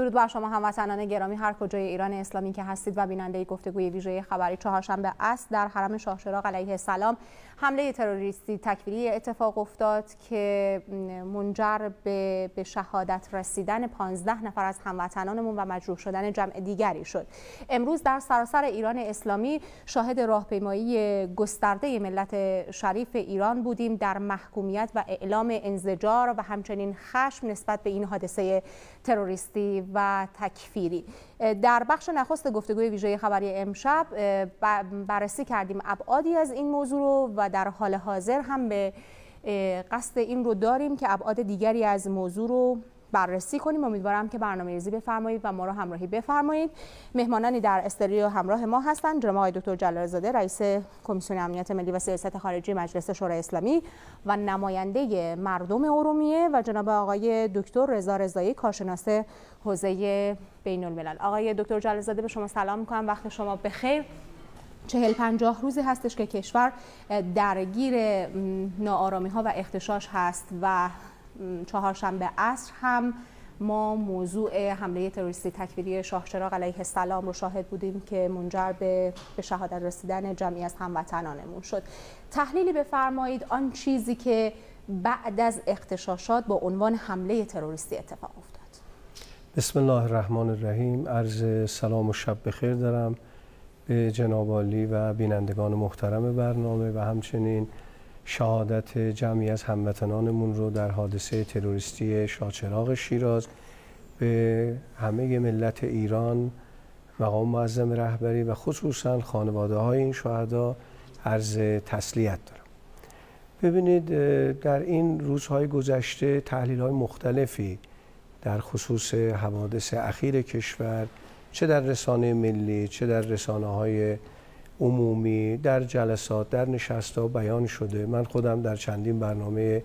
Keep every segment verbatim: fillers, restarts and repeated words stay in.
درود بر شما هموطنان گرامی هر کجای ایران اسلامی که هستید و بیننده گفتگوی ویژه خبری. چهارشنبه عصر در حرم شاه چراغ علیه السلام حمله تروریستی تکفیری اتفاق افتاد که منجر به به شهادت رسیدن پانزده نفر از هموطنانمون و مجروح شدن جمع دیگری شد. امروز در سراسر ایران اسلامی شاهد راهپیمایی گسترده ملت شریف ایران بودیم در محکومیت و اعلام انزجار و همچنین خشم نسبت به این حادثه تروریستی و تکفیری. در بخش نخست گفتگوی ویژه خبری امشب بررسی کردیم ابعادی از این موضوع رو و در حال حاضر هم به قصد این رو داریم که ابعاد دیگری از موضوع رو بررسی کنیم. امیدوارم که برنامه‌ریزی بفرمایید و ما رو همراهی بفرمایید. مهمانانی در استودیو همراه ما هستند جناب آقای دکتر جلال زاده رئیس کمیسیون امنیت ملی و سیاست خارجی مجلس شورای اسلامی و نماینده مردم ارومیه و جناب آقای دکتر رضا رضایی کارشناس حوزه بین الملل. آقای دکتر جلال زاده به شما سلام می‌کنم، وقت شما بخیر. چهل پنجاه روزی هستش که کشور درگیر ناآرامی‌ها و اغتشاش هست و چهارشنبه عصر هم ما موضوع حمله تروریستی تکفیری شاه چراغ علیه السلام رو شاهد بودیم که منجر به به شهادت رسیدن جمعی از هموطنانمون شد. تحلیلی بفرمایید آن چیزی که بعد از اغتشاشات با عنوان حمله تروریستی اتفاق افتاد. بسم الله الرحمن الرحیم. عرض سلام و شب بخیر دارم به جناب عالی و بینندگان محترم برنامه و همچنین شهادت جمعی از هموطنانمون رو در حادثه تروریستی شاه چراغ شیراز به همه ملت ایران، مقام معظم رهبری و خصوصا خانواده های این شهدا عرض تسلیت دارم. ببینید در این روزهای گذشته تحلیل های مختلفی در خصوص حوادث اخیر کشور چه در رسانه ملی چه در رسانه های عمومی در جلسات در نشست‌ها بیان شده. من خودم در چندین برنامه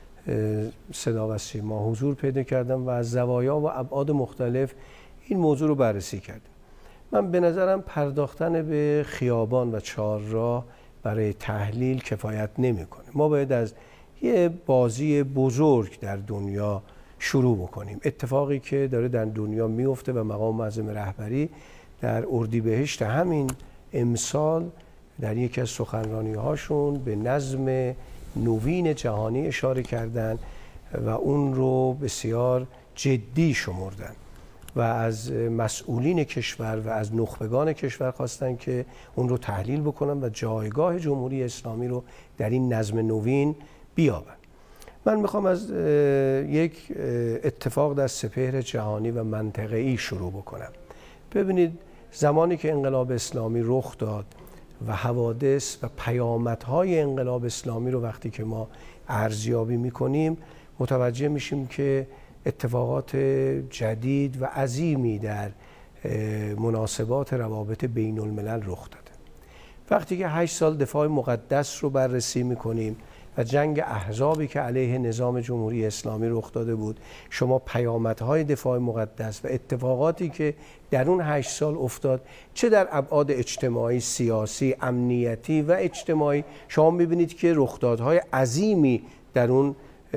صدا و سیما حضور پیدا کردم و از زوایا و ابعاد مختلف این موضوع رو بررسی کردم. من به نظرم پرداختن به خیابان و چهارراه برای تحلیل کفایت نمی‌کنه. ما باید از یه بازی بزرگ در دنیا شروع بکنیم. اتفاقی که داره در دنیا میفته و مقام معظم رهبری در اردیبهشت همین امسال در یکی از سخنرانی هاشون به نظم نوین جهانی اشاره کردن و اون رو بسیار جدی شمردن و از مسئولین کشور و از نخبگان کشور خواستن که اون رو تحلیل بکنن و جایگاه جمهوری اسلامی رو در این نظم نوین بیابن. من میخوام از یک اتفاق در سپهر جهانی و منطقه‌ای شروع بکنم. ببینید زمانی که انقلاب اسلامی رخ داد و حوادث و پیامدهای انقلاب اسلامی رو وقتی که ما ارزیابی میکنیم متوجه میشیم که اتفاقات جدید و عظیمی در مناسبات روابط بین الملل رخ داده. وقتی که هشت سال دفاع مقدس رو بررسی میکنیم و جنگ احزابی که علیه نظام جمهوری اسلامی رخ داده بود، شما پیامدهای دفاع مقدس و اتفاقاتی که در اون هشت سال افتاد چه در ابعاد اجتماعی، سیاسی، امنیتی و اجتماعی، شما میبینید که رخدادهای عظیمی در اون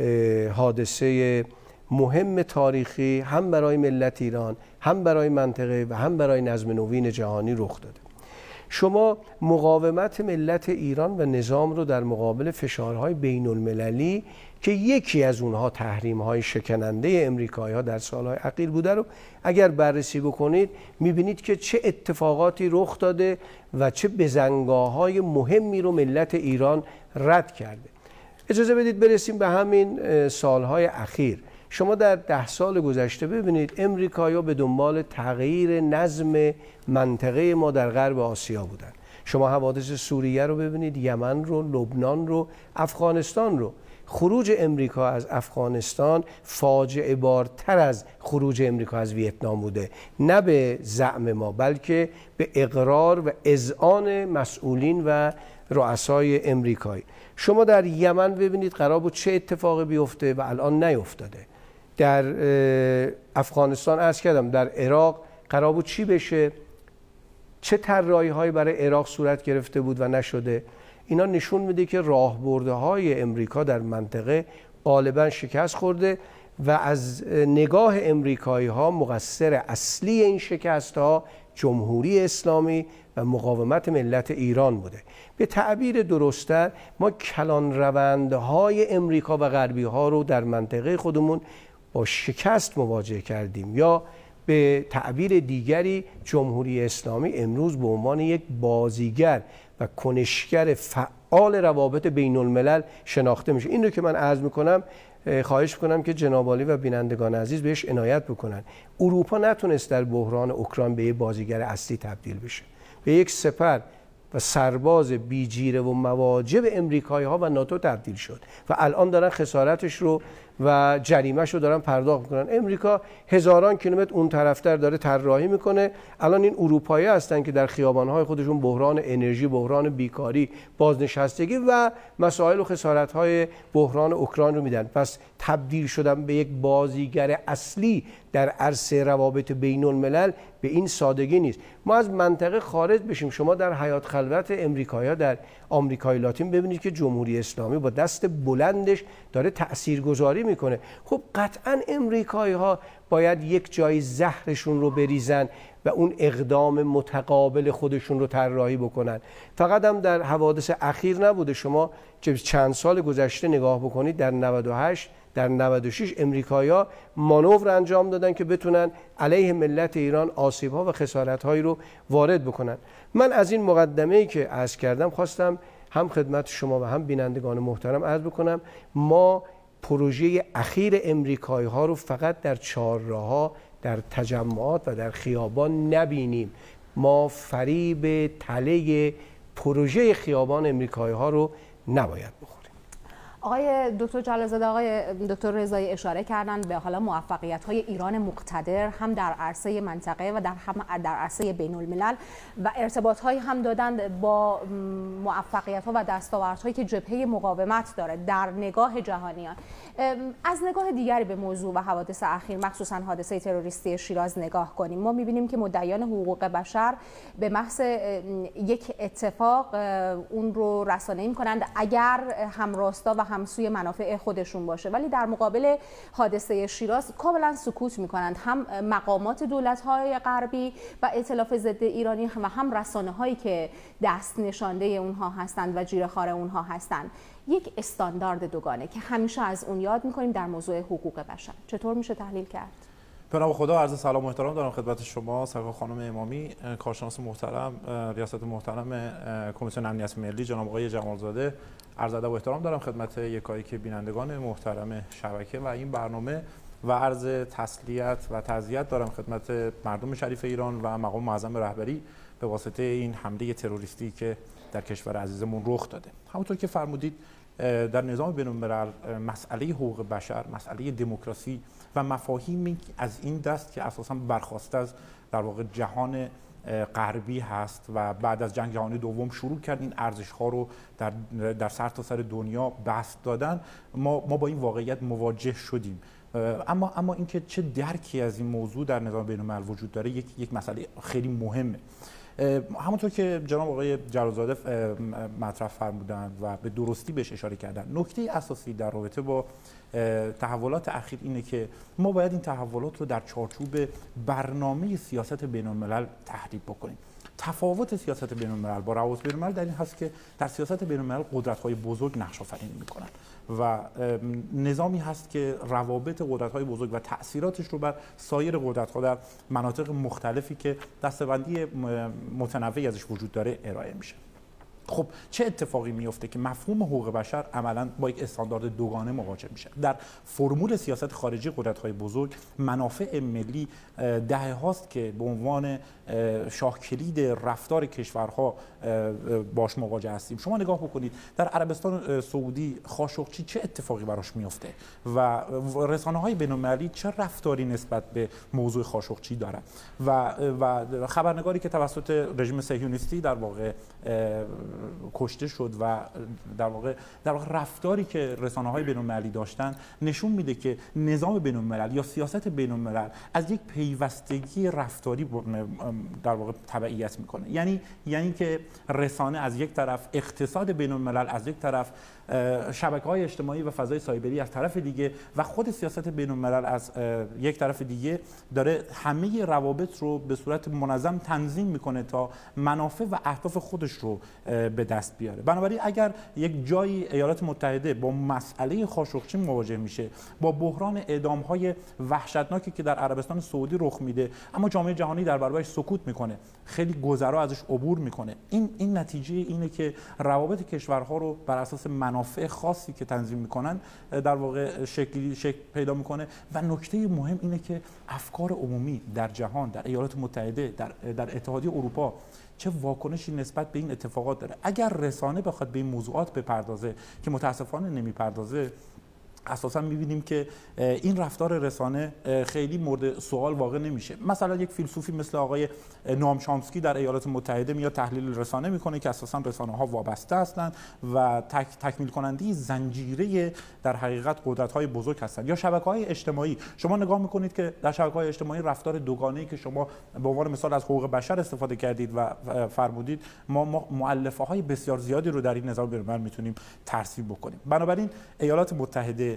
حادثه مهم تاریخی هم برای ملت ایران، هم برای منطقه و هم برای نظم نوین جهانی رخ داده. شما مقاومت ملت ایران و نظام رو در مقابل فشارهای بین المللی که یکی از اونها تحریم‌های شکننده امریکایی‌ها در سالهای اخیر بوده رو اگر بررسی بکنید می‌بینید که چه اتفاقاتی رخ داده و چه بزنگاه‌های مهمی رو ملت ایران رد کرده. اجازه بدید برسیم به همین سالهای اخیر. شما در ده سال گذشته ببینید امریکایی‌ها به دنبال تغییر نظم منطقه ما در غرب آسیا بودند. شما حوادث سوریه رو ببینید، یمن رو، لبنان رو، افغانستان رو. خروج امریکا از افغانستان فاجعه بارتر از خروج امریکا از ویتنام بوده، نه به زعم ما بلکه به اقرار و اذعان مسئولین و رؤسای امریکایی. شما در یمن ببینید قرار بود چه اتفاقی بیفته و الان نیفتاده. در افغانستان عرض کردم، در عراق قرار بود چی بشه، چه طراحی هایی برای عراق صورت گرفته بود و نشده. اینا نشون میده که راهبردهای امریکا در منطقه غالبا شکست خورده و از نگاه امریکایی ها مقصر اصلی این شکست ها جمهوری اسلامی و مقاومت ملت ایران بوده. به تعبیر درست‌تر ما کلان روندهای امریکا و غربی ها رو در منطقه خودمون با شکست مواجه کردیم، یا به تعبیر دیگری جمهوری اسلامی امروز به عنوان یک بازیگر و کنشگر فعال روابط بین الملل شناخته میشه. این رو که من عرض میکنم خواهش میکنم که جناب عالی و بینندگان عزیز بهش عنایت بکنن. اروپا نتونست در بحران اوکراین به یک بازیگر اصلی تبدیل بشه، به یک سپر و سرباز بیجیره و مواجب امریکایی ها و ناتو تبدیل شد و الان دارن خسارتش رو و جریمه‌ش رو دارن پرداخت میکنن. امریکا هزاران کیلومتر اون طرفتر داره طراحی میکنه. الان این اروپایی هستن که در خیابان‌های خودشون بحران انرژی، بحران بیکاری، بازنشستگی و مسائل و خسارت‌های بحران اوکراین رو میدن. پس تبدیل شدن به یک بازیگر اصلی در عرصه روابط بین الملل به این سادگی نیست. ما از منطقه خارج بشیم. شما در حیات خلوت امریکایی‌ها در آمریکای لاتین ببینید که جمهوری اسلامی با دست بلندش داره تاثیرگذاری میکنه. خب قطعا امریکایی ها باید یک جای زهرشون رو بریزن و اون اقدام متقابل خودشون رو طراحی بکنن. فقط هم در حوادث اخیر نبوده. شما چند سال گذشته نگاه بکنید، در نود و هشت در نود و شش امریکایی‌ها مانور انجام دادن که بتونن علیه ملت ایران آسیب‌ها و خسارت‌هایی رو وارد بکنن. من از این مقدمه‌ای که عرض کردم خواستم هم خدمت شما و هم بینندگان محترم عرض بکنم ما پروژه اخیر امریکایی ها رو فقط در چهارراه‌ها، در تجمعات و در خیابان نبینیم. ما فریب تله پروژه خیابان امریکایی ها رو نباید بخوریم. آقای دکتر جلالزاده، آقای دکتر رضایی اشاره کردند به حالا موفقیت‌های ایران مقتدر هم در عرصه منطقه و در هم در عرصه بین الملل و ارتباط‌هایی هم دادند با موفقیت‌ها و دستاوردهایی که جبهه مقاومت داره در نگاه جهانیان. از نگاه دیگری به موضوع و حوادث اخیر مخصوصا حادثه تروریستی شیراز نگاه کنیم، ما می‌بینیم که مدعیان حقوق بشر به محض یک اتفاق اون رو رسانه‌ای می‌کنند اگر همراستا و همسوی منافع خودشون باشه، ولی در مقابل حادثه شیراز کاملا سکوت میکنند هم مقامات دولت‌های غربی و ائتلاف ضد ایرانی و هم رسانه‌هایی که دست نشانده اونها هستند و جیره‌خوار اونها هستند. یک استاندارد دوگانه که همیشه از اون یاد میکنیم در موضوع حقوق بشر، چطور میشه تحلیل کرد؟ به نام خدا عرض سلام و احترام دارم خدمت شما سرکار خانم امامی، کارشناس محترم، ریاست محترم کمیسیون امنیت ملی جناب آقای جمالزاده. عرض ادب و احترام دارم خدمت یکایک بینندگان محترم شبکه و این برنامه و عرض تسلیت و تعزیت دارم خدمت مردم شریف ایران و مقام معظم رهبری به واسطه این حمله تروریستی که در کشور عزیزمون رخ داده. همونطور که فرمودید در نظام بین‌الملل مسئله حقوق بشر، مسئله دموکراسی و مفاهیمی از این دست که اساساً برخواسته از در واقع جهان غربی هست و بعد از جنگ جهانی دوم شروع کرد این ارزش‌ها رو در در سرتاسر سر دنیا بسط دادن. ما ما با این واقعیت مواجه شدیم. اما اما اینکه چه درکی از این موضوع در نظام بین‌الملل وجود داره یک یک مسئله خیلی مهمه. همونطور که جناب آقای جلالزاده مطرح فرمودند و به درستی بهش اشاره کردن، نکته اساسی در رابطه با تحولات اخیر اینه که ما باید این تحولات رو در چارچوب برنامه سیاست بین‌الملل تحریف بکنیم. تفاوت سیاست بین‌الملل با روابط بین‌الملل در این هست که در سیاست بین‌الملل قدرت‌های بزرگ نقش آفرینی می‌کنن و نظامی هست که روابط قدرت‌های بزرگ و تأثیراتش رو بر سایر قدرت‌ها در مناطق مختلفی که دسته‌بندی متنوعی ازش وجود داره ارائه میشه. خب چه اتفاقی میفته که مفهوم حقوق بشر عملاً با یک استاندارد دوگانه مواجه میشه؟ در فرمول سیاست خارجی قدرت‌های بزرگ منافع ملی دهه هاست که به عنوان شاه کلید رفتار کشورها باش مواجه هستیم. شما نگاه بکنید در عربستان سعودی خاشقچی چه اتفاقی براش میفته و رسانه‌های بین‌المللی چه رفتاری نسبت به موضوع خاشقچی دارن و و خبرنگاری که توسط رژیم صهیونیستی در واقع کشته شد و در واقع در واقع رفتاری که رسانه‌های بین‌المللی داشتن نشون میده که نظام بین‌الملل یا سیاست بین‌الملل از یک پیوستگی رفتاری در واقع تبعیت میکنه. یعنی یعنی که رسانه از یک طرف، اقتصاد بین‌الملل از یک طرف، شبکه‌های اجتماعی و فضای سایبری از طرف دیگه و خود سیاست بین‌الملل از یک طرف دیگه داره همه روابط رو به صورت منظم تنظیم میکنه تا منافع و اهداف خودش رو به دست بیاره. بنابراین اگر یک جایی ایالات متحده با مسئله خاشقچی مواجه میشه، با بحران اعدام‌های وحشتناکی که در عربستان سعودی رخ میده، اما جامعه جهانی در برابرش سکوت میکنه، خیلی گذرا ازش عبور میکنه، این این نتیجه اینه که روابط کشورها رو بر اساس منافع خاصی که تنظیم میکنن در واقع شکلی شکل پیدا میکنه. و نکته مهم اینه که افکار عمومی در جهان، در ایالات متحده، در در اتحادیه اروپا چه واکنشی نسبت به این اتفاقات داره. اگر رسانه بخواد به این موضوعات بپردازه که متاسفانه نمیپردازه، اساسا می‌بینیم که این رفتار رسانه خیلی مورد سوال واقع نمیشه. مثلا یک فیلسوفی مثل آقای نوام چامسکی در ایالات متحده میاد تحلیل رسانه میکنه که اساسا رسانه‌ها وابسته هستند و تک تکمیل کننده زنجیره در حقیقت قدرت‌های بزرگ هستند. یا شبکه‌های اجتماعی، شما نگاه میکنید که در شبکه‌های اجتماعی رفتار دوگانه‌ای که شما به عنوان مثال از حقوق بشر استفاده کردید و فرمودید، ما مؤلفه‌های بسیار زیادی رو در این نظام بین‌الملل میتونیم ترسیم بکنیم. بنابراین ایالات متحده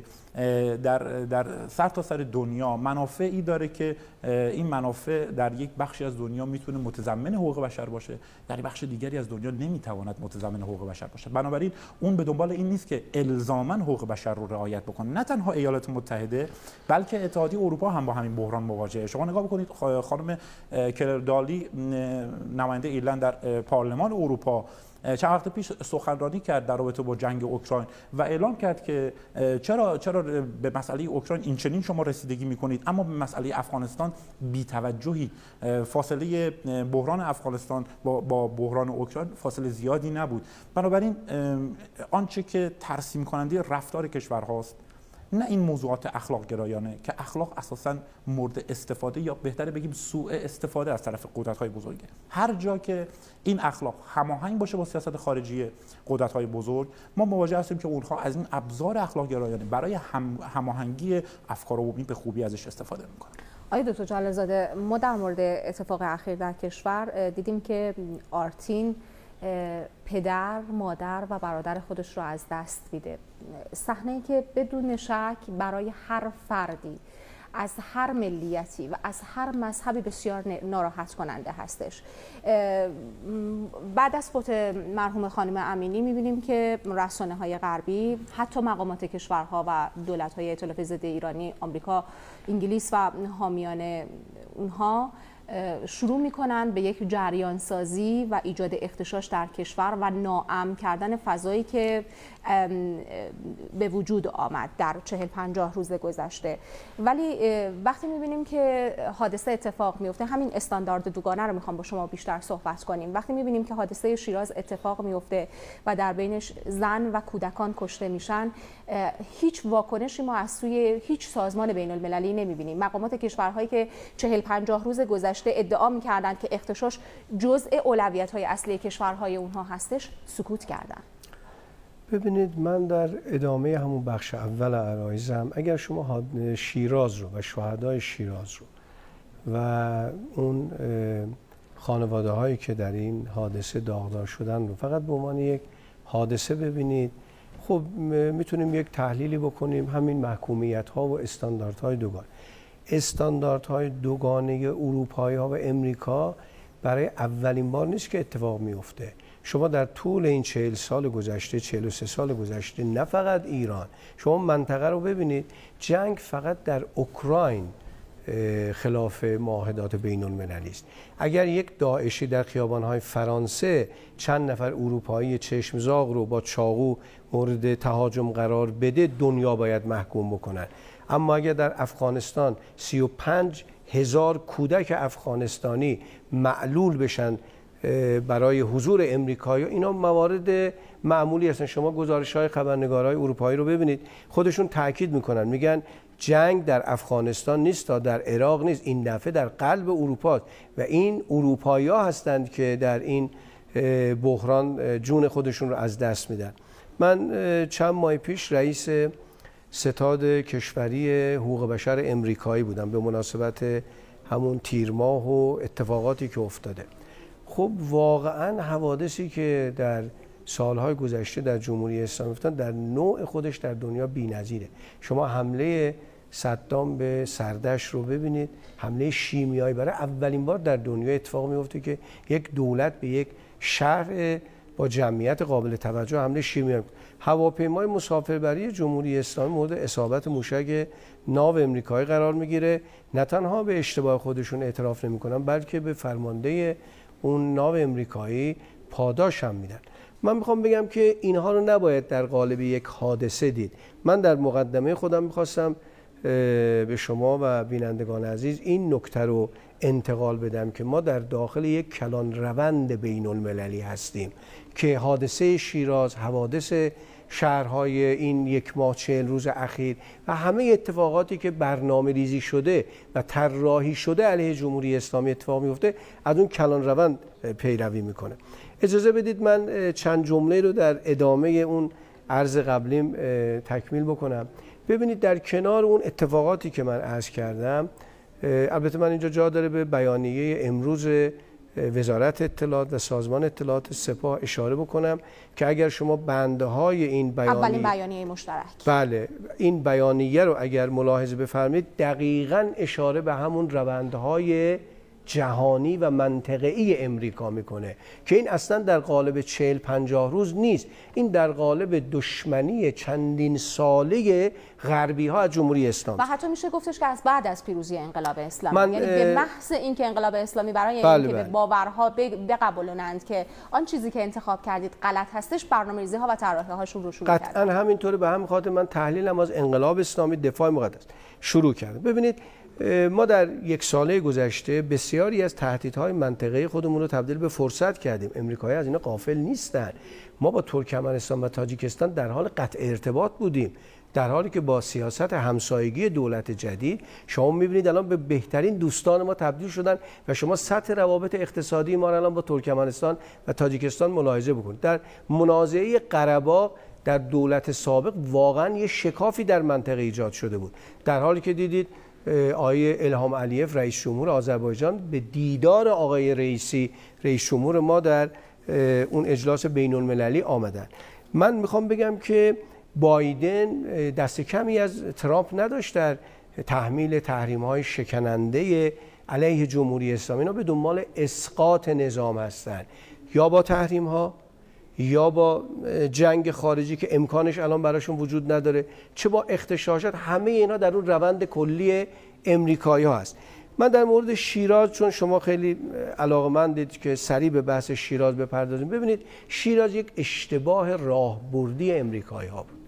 در در سر تا سر دنیا منافعی داره که این منافع در یک بخشی از دنیا میتونه متضمن حقوق بشر باشه، در بخش دیگری از دنیا نمیتواند متضمن حقوق بشر باشه. بنابراین اون به دنبال این نیست که الزاما حقوق بشر رو رعایت بکنه. نه تنها ایالات متحده بلکه اتحادیه اروپا هم با همین بحران مواجهه. شما نگاه بکنید خانم کلر دالی، نماینده ایرلند در پارلمان اروپا، چند وقت پیش سخنرانی کرد در رابطه با جنگ اوکراین و اعلام کرد که چرا چرا به مسئله اوکراین این چنین شما رسیدگی میکنید اما به مسئله افغانستان بی‌توجهی. فاصله بحران افغانستان با با بحران اوکراین فاصله زیادی نبود. بنابراین آنچه که ترسیم کننده رفتار کشورهاست، نه این موضوعات اخلاق گرایانه که اخلاق اساساً مورد استفاده یا بهتره بگیم سوء استفاده از طرف قدرت‌های بزرگه. هر جا که این اخلاق هماهنگ باشه با سیاست خارجی قدرت‌های بزرگ، ما مواجه هستیم که اونها از این ابزار اخلاق گرایانه برای هم، هماهنگی افکار عمومی به خوبی ازش استفاده می‌کنن. آقای دکتر جلالزاده، ما در مورد اتفاق اخیر در کشور دیدیم که آرتین پدر، مادر و برادر خودش رو از دست میده. صحنه‌ای که بدون شک برای هر فردی از هر ملیتی و از هر مذهبی بسیار ناراحت کننده هستش. بعد از فوت مرحوم خانم امینی می‌بینیم که رسانه‌های غربی، حتی مقامات کشورها و دولت‌های ائتلاف ضد ایرانی، آمریکا، انگلیس و حامیان اونها شروع میکنن به یک جریان سازی و ایجاد اغتشاش در کشور و ناامن کردن فضایی که به وجود آمد در چهل پنجاه روز گذشته. ولی وقتی میبینیم که حادثه اتفاق میفته، همین استاندارد دوگانه رو میخوام با شما بیشتر صحبت کنیم. وقتی میبینیم که حادثه شیراز اتفاق میفته و در بینش زن و کودکان کشته میشن، هیچ واکنشی ما از سوی هیچ سازمان بین المللی نمیبینیم. مقامات کشورهایی که چهل پنجاه روز گذشته ادعا میکردند که اغتشاش جزء اولویت‌های اصلی کشورهای اونها هستش، سکوت کردن. ببینید، من در ادامه همون بخش اول عرایزم، اگر شما شیراز رو و شهدای شیراز رو و اون خانواده هایی که در این حادثه داغدار شدن رو فقط به عنوان یک حادثه ببینید، خب میتونیم یک تحلیلی بکنیم. همین محکومیت ها و استانداردهای دوگانه استانداردهای دوگانه اروپایی ها و امریکا برای اولین بار نیست که اتفاق میفته. شما در طول این چهل سال گذشته، چهل و سه سال گذشته، نه فقط ایران، شما منطقه رو ببینید، جنگ فقط در اوکراین خلاف معاهدات بین المللی است. اگر یک داعشی در خیابان‌های فرانسه چند نفر اروپایی چشمزاغ رو با چاقو مورد تهاجم قرار بده، دنیا باید محکوم بکنن. اما اگر در افغانستان سی و پنج هزار کودک افغانستانی معلول بشن برای حضور امریکایی، اینا موارد معمولی هستن. شما گزارش‌های خبرنگارهای اروپایی رو ببینید، خودشون تاکید میکنن، میگن جنگ در افغانستان نیست، تا در عراق نیست، این دفعه در قلب اروپا و این اروپایی‌ها هستند که در این بحران جون خودشون رو از دست میدن. من چند ماه پیش رئیس ستاد کشوری حقوق بشر امریکایی بودم به مناسبت همون تیر ماه و اتفاقاتی که افتاده. خب واقعا حوادثی که در سالهای گذشته در جمهوری اسلامی افتاد در نوع خودش در دنیا بی‌نظیره. شما حمله صدام به سردشت رو ببینید، حمله شیمیایی برای اولین بار در دنیا اتفاق میفته که یک دولت به یک شهر با جمعیت قابل توجه حمله شیمیایی. هواپیمای مسافربری جمهوری اسلامی مورد اصابت موشک ناو امریکایی قرار میگیره. نه تنها به اشتباه خودشون اعتراف نمیکنن بلکه به فرمانده اون ناو امریکایی پاداش هم میدن. من میخوام بگم که اینها رو نباید در قالب یک حادثه دید. من در مقدمه خودم میخواستم به شما و بینندگان عزیز این نکته رو انتقال بدم که ما در داخل یک کلان روند بین المللی هستیم که حادثه شیراز، حوادث شهرهای این یک ماه چهل روز اخیر و همه اتفاقاتی که برنامه ریزی شده و طراحی شده علیه جمهوری اسلامی اتفاق میفته از اون کلان روند پیروی میکنه. اجازه بدید من چند جمله رو در ادامه اون عرض قبلیم تکمیل بکنم. ببینید در کنار اون اتفاقاتی که من عرض کردم، البته من اینجا جا داره به بیانیه امروز وزارت اطلاعات و سازمان اطلاعات سپاه اشاره بکنم که اگر شما بنده های این بیانیه اولین بیانیه مشترک بله این بیانیه رو اگر ملاحظه بفرمایید دقیقاً اشاره به همون روندهای جهانی و منطقه‌ای امریکا میکنه که این اصلا در قالب چهل پنجاه روز نیست، این در قالب دشمنی چندین ساله غربی ها از جمهوری اسلامی و حتی میشه گفتش که از بعد از پیروزی انقلاب اسلامی، من یعنی به محض اینکه انقلاب اسلامی برای بله اینکه بله. به باورها بقبولونند که آن چیزی که انتخاب کردید غلط هستش، برنامه‌ریزی ها و طراحی هاشون رو شروع کردن. قطعا همینطوره. به همین خاطر من تحلیلم از انقلاب اسلامی دفاع مقدس شروع کردم. ببینید ما در یک ساله گذشته بسیاری از تهدیدهای منطقه‌ای خودمون رو تبدیل به فرصت کردیم. امریکایی از اینا غافل نیستن. ما با ترکمنستان و تاجیکستان در حال قطع ارتباط بودیم، در حالی که با سیاست همسایگی دولت جدید شما می‌بینید الان به بهترین دوستان ما تبدیل شدن و شما سطح روابط اقتصادی ما الان با ترکمنستان و تاجیکستان ملاحظه بکنید. در منازعه قره‌باغ در دولت سابق واقعا یه شکافی در منطقه ایجاد شده بود، در حالی که دیدید آقای الهام علیف رئیس جمهور آذربایجان به دیدار آقای رئیسی رئیس جمهور ما در اون اجلاس بین المللی آمدن. من میخوام بگم که بایدن دست کمی از ترامپ نداشت در تحمیل تحریم‌های شکننده علیه جمهوری اسلامی. اینا به دنبال اسقاط نظام هستند، یا با تحریم‌ها یا با جنگ خارجی که امکانش الان براشون وجود نداره، چه با اغتشاشات. همه اینا در اون روند کلی امریکایی ها هست. من در مورد شیراز، چون شما خیلی علاقه‌مندید که سریع به بحث شیراز بپردازیم، ببینید شیراز یک اشتباه راهبردی امریکایی ها بود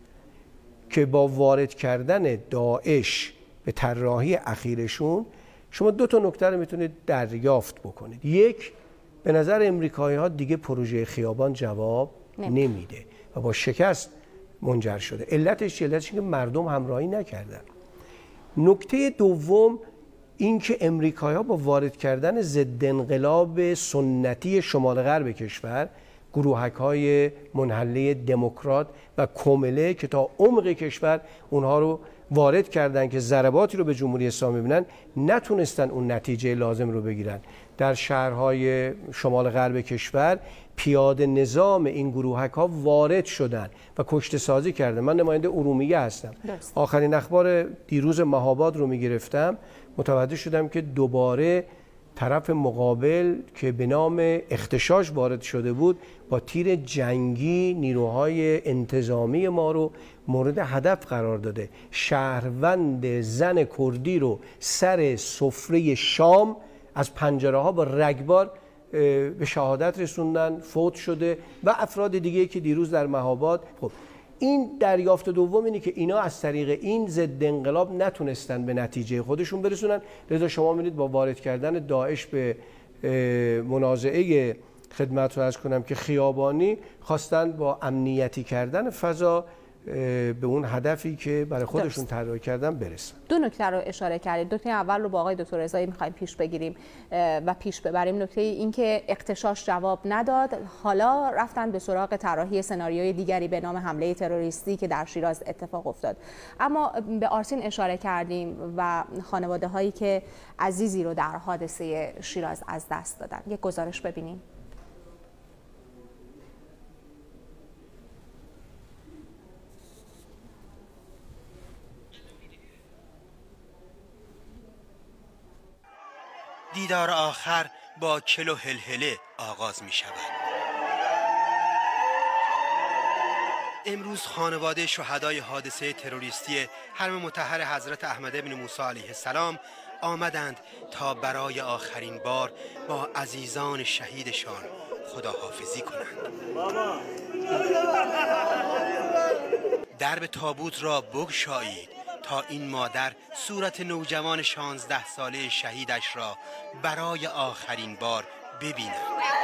که با وارد کردن داعش به طراحی اخیرشون شما دو تا نکته رو میتونید دریافت بکنید. یک، به نظر امریکایی ها دیگه پروژه خیابان جواب نمیده و با شکست منجر شده. علتش چیه؟ علتش اینکه مردم همراهی نکردن. نکته دوم این که امریکایی ها با وارد کردن ضد انقلاب سنتی شمال غرب کشور، گروهک های منحله دموکرات و کمله که تا عمق کشور اونها رو وارد کردن که ضرباتی رو به جمهوری اسلامی ببینن، نتونستن اون نتیجه لازم رو بگیرن. در شهرهای شمال غرب کشور پیاده نظام این گروهک ها وارد شدن و کشته سازی کردن. من نماینده ارومیه هستم. درست. آخرین اخبار دیروز مهاباد رو میگرفتم، متوجه شدم که دوباره طرف مقابل که به نام اغتشاش وارد شده بود با تیر جنگی نیروهای انتظامی ما رو مورد هدف قرار داده. شهروند زن کردی رو سر سفره شام از پنجره ها با رگبار به شهادت رسوندن، فوت شده و افراد دیگه که دیروز در مهاباد. خب این دریافت دوم اینه که اینا از طریق این ضد انقلاب نتونستن به نتیجه خودشون برسونن، لذا شما می‌بینید با وارد کردن داعش به منازعه خدمت رو عرض کنم که خیابانی خواستن با امنیتی کردن فضا به اون هدفی که برای خودشون طراحی کردن برسن. دو نکته رو اشاره کردید. نکته اول رو با آقای دکتر رضایی می‌خوایم پیش بگیریم و پیش ببریم. نکته این که اغتشاش جواب نداد، حالا رفتن به سراغ طراحی سناریوی دیگری به نام حمله تروریستی که در شیراز اتفاق افتاد. اما به آرتین اشاره کردیم و خانواده هایی که عزیزی رو در حادثه شیراز از دست دادن. یک گزارش ببینیم. دیدار آخر با کل و هلهله آغاز می شود. امروز خانواده شهدای حادثه تروریستی حرم مطهر حضرت احمد بن موسی علیه السلام آمدند تا برای آخرین بار با عزیزان شهیدشان خداحافظی کنند. درب تابوت را بگشایید تا این مادر صورت نوجوان شانزده ساله شهیدش را برای آخرین بار ببیند.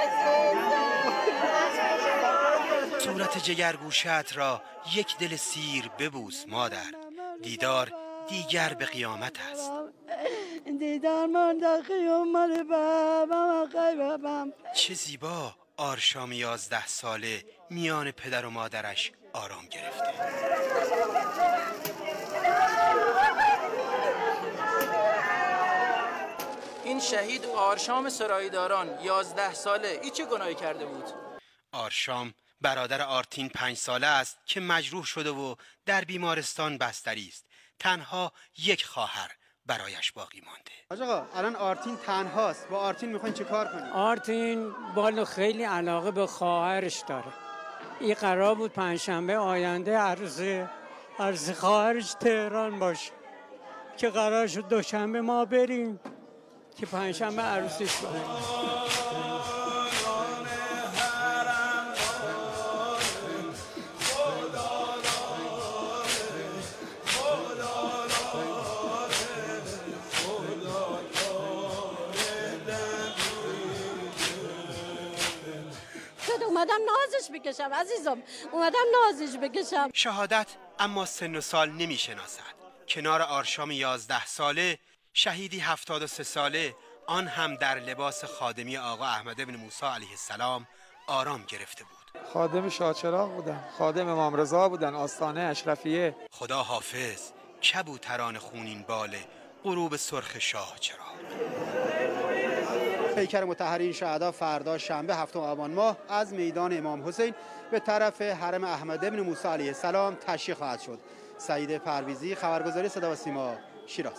صورت جگرگوشت را یک دل سیر ببوس مادر، دیدار دیگر به قیامت است. دیدار من در قیامت بابام بابام. چه زیبا آرشام یازده ساله میان پدر و مادرش آرام گرفته. این شهید آرشام سرایداران یازده ساله ای چه گناهی کرده بود؟ آرشام برادر آرتین پنج ساله است که مجروح شده و در بیمارستان بستری است. تنها یک خواهر برایش باقی مانده. آقا الان آرتین تنهاست. با آرتین میخواین چه کار کنید؟ آرتین بالا خیلی علاقه به خواهرش داره. این قرار بود پنجشنبه آینده عروس عروس خواهرش تهران باشه که قرار شد دوشنبه ما بریم که پنجشنبه عروسش باشه. اومدم نازش بکشم عزیزم، اومدم نازش بکشم. شهادت اما سن و سال نمی شناسد. کنار آرشام یازده ساله شهیدی هفتاد و سه ساله، آن هم در لباس خادمی آقا احمد بن موسی علیه السلام آرام گرفته بود. خادم شاهچراغ بودن، خادم امام رضا بودن، آستانه اشرفیه. خدا حافظ کبوتران خونین باله، غروب سرخ شاهچراغ. پیکر مطهرین شهدا فردا شنبه هفتم آبان ماه از میدان امام حسین به طرف حرم احمد بن موسی علیه السلام تشییع خواهد شد. سعید پرویزی، خبرگزاری صدا و سیما، شیراز.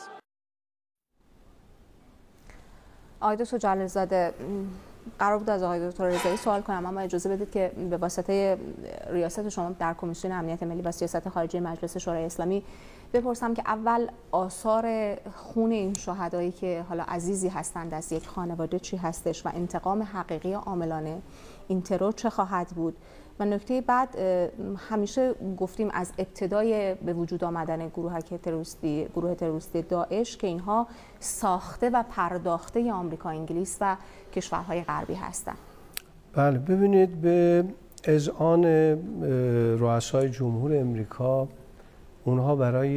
آقای دکتر جلالزاده، قرار بود از آقای دکتر رضایی سوال کنم، اما اجازه بدید که به واسطه ریاست شما در کمیسیون امنیت ملی و سیاست خارجی مجلس شورای اسلامی بپرسم که اول آثار خون این شهدایی که حالا عزیزی هستند از یک خانواده چی هستش و انتقام حقیقی عاملان این ترور چه خواهد بود؟ و نکته بعد، همیشه گفتیم از ابتدای به وجود آمدن گروه تروریستی گروه تروریستی داعش که اینها ساخته و پرداخته آمریکا، انگلیس و کشورهای غربی هستند. بله، ببینید، به اذعان رؤسای جمهور امریکا، اونها برای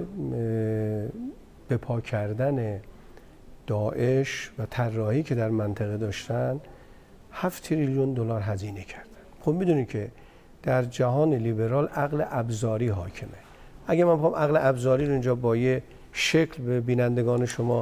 به پا کردن داعش و طراحی که در منطقه داشتن هفت تریلیون دلار هزینه کردن. خب میدونید که در جهان لیبرال عقل ابزاری حاکمه. اگه من بخوام عقل ابزاری رو اینجا با یه شکل به بینندگان شما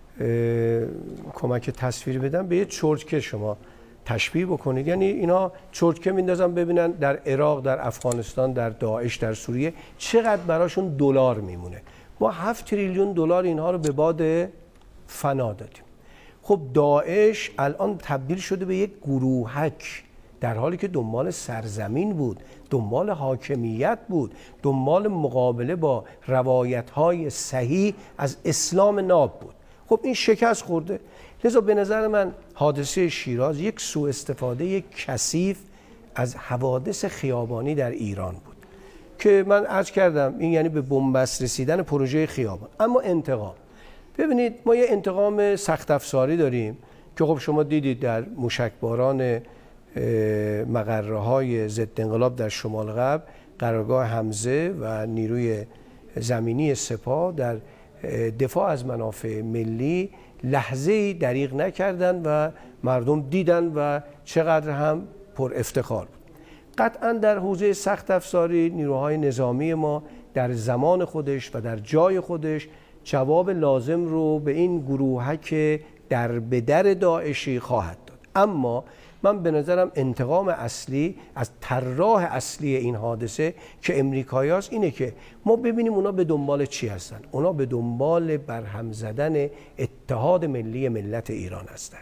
کمک تصویری بدم، به یه چرتکه شما تشبیه بکنید. یعنی اینا چرتکه میندازن ببینن در عراق، در افغانستان، در داعش، در سوریه چقدر براشون دلار میمونه. ما هفت تریلیون دلار اینها رو به باد فنا دادیم. خب داعش الان تبدیل شده به یک گروهک، در حالی که دنبال سرزمین بود، دنبال حاکمیت بود، دنبال مقابله با روایت‌های صحیح از اسلام ناب بود. خب این شکست خورده. لذا به نظر من حادثه شیراز یک سوء استفاده کثیف از حوادث خیابانی در ایران بود که من عرض کردم این یعنی به بنبست رسیدن پروژه خیابان. اما انتقام، ببینید ما یه انتقام سخت افزاری داریم که خب شما دیدید در موشکباران مقره‌های ضد انقلاب در شمال غرب قرارگاه حمزه و نیروی زمینی سپاه در دفاع از منافع ملی لحظه‌ای دریغ نکردند و مردم دیدن و چقدر هم پر افتخار بود. قطعا در حوزه سخت افزاری نیروهای نظامی ما در زمان خودش و در جای خودش جواب لازم رو به این گروهک در بدر داعشی خواهد داد. اما من به نظرم انتقام اصلی از طراح اصلی این حادثه که امریکایی هست اینه که ما ببینیم اونا به دنبال چی هستن. اونا به دنبال برهم زدن اتحاد ملی ملت ایران هستن.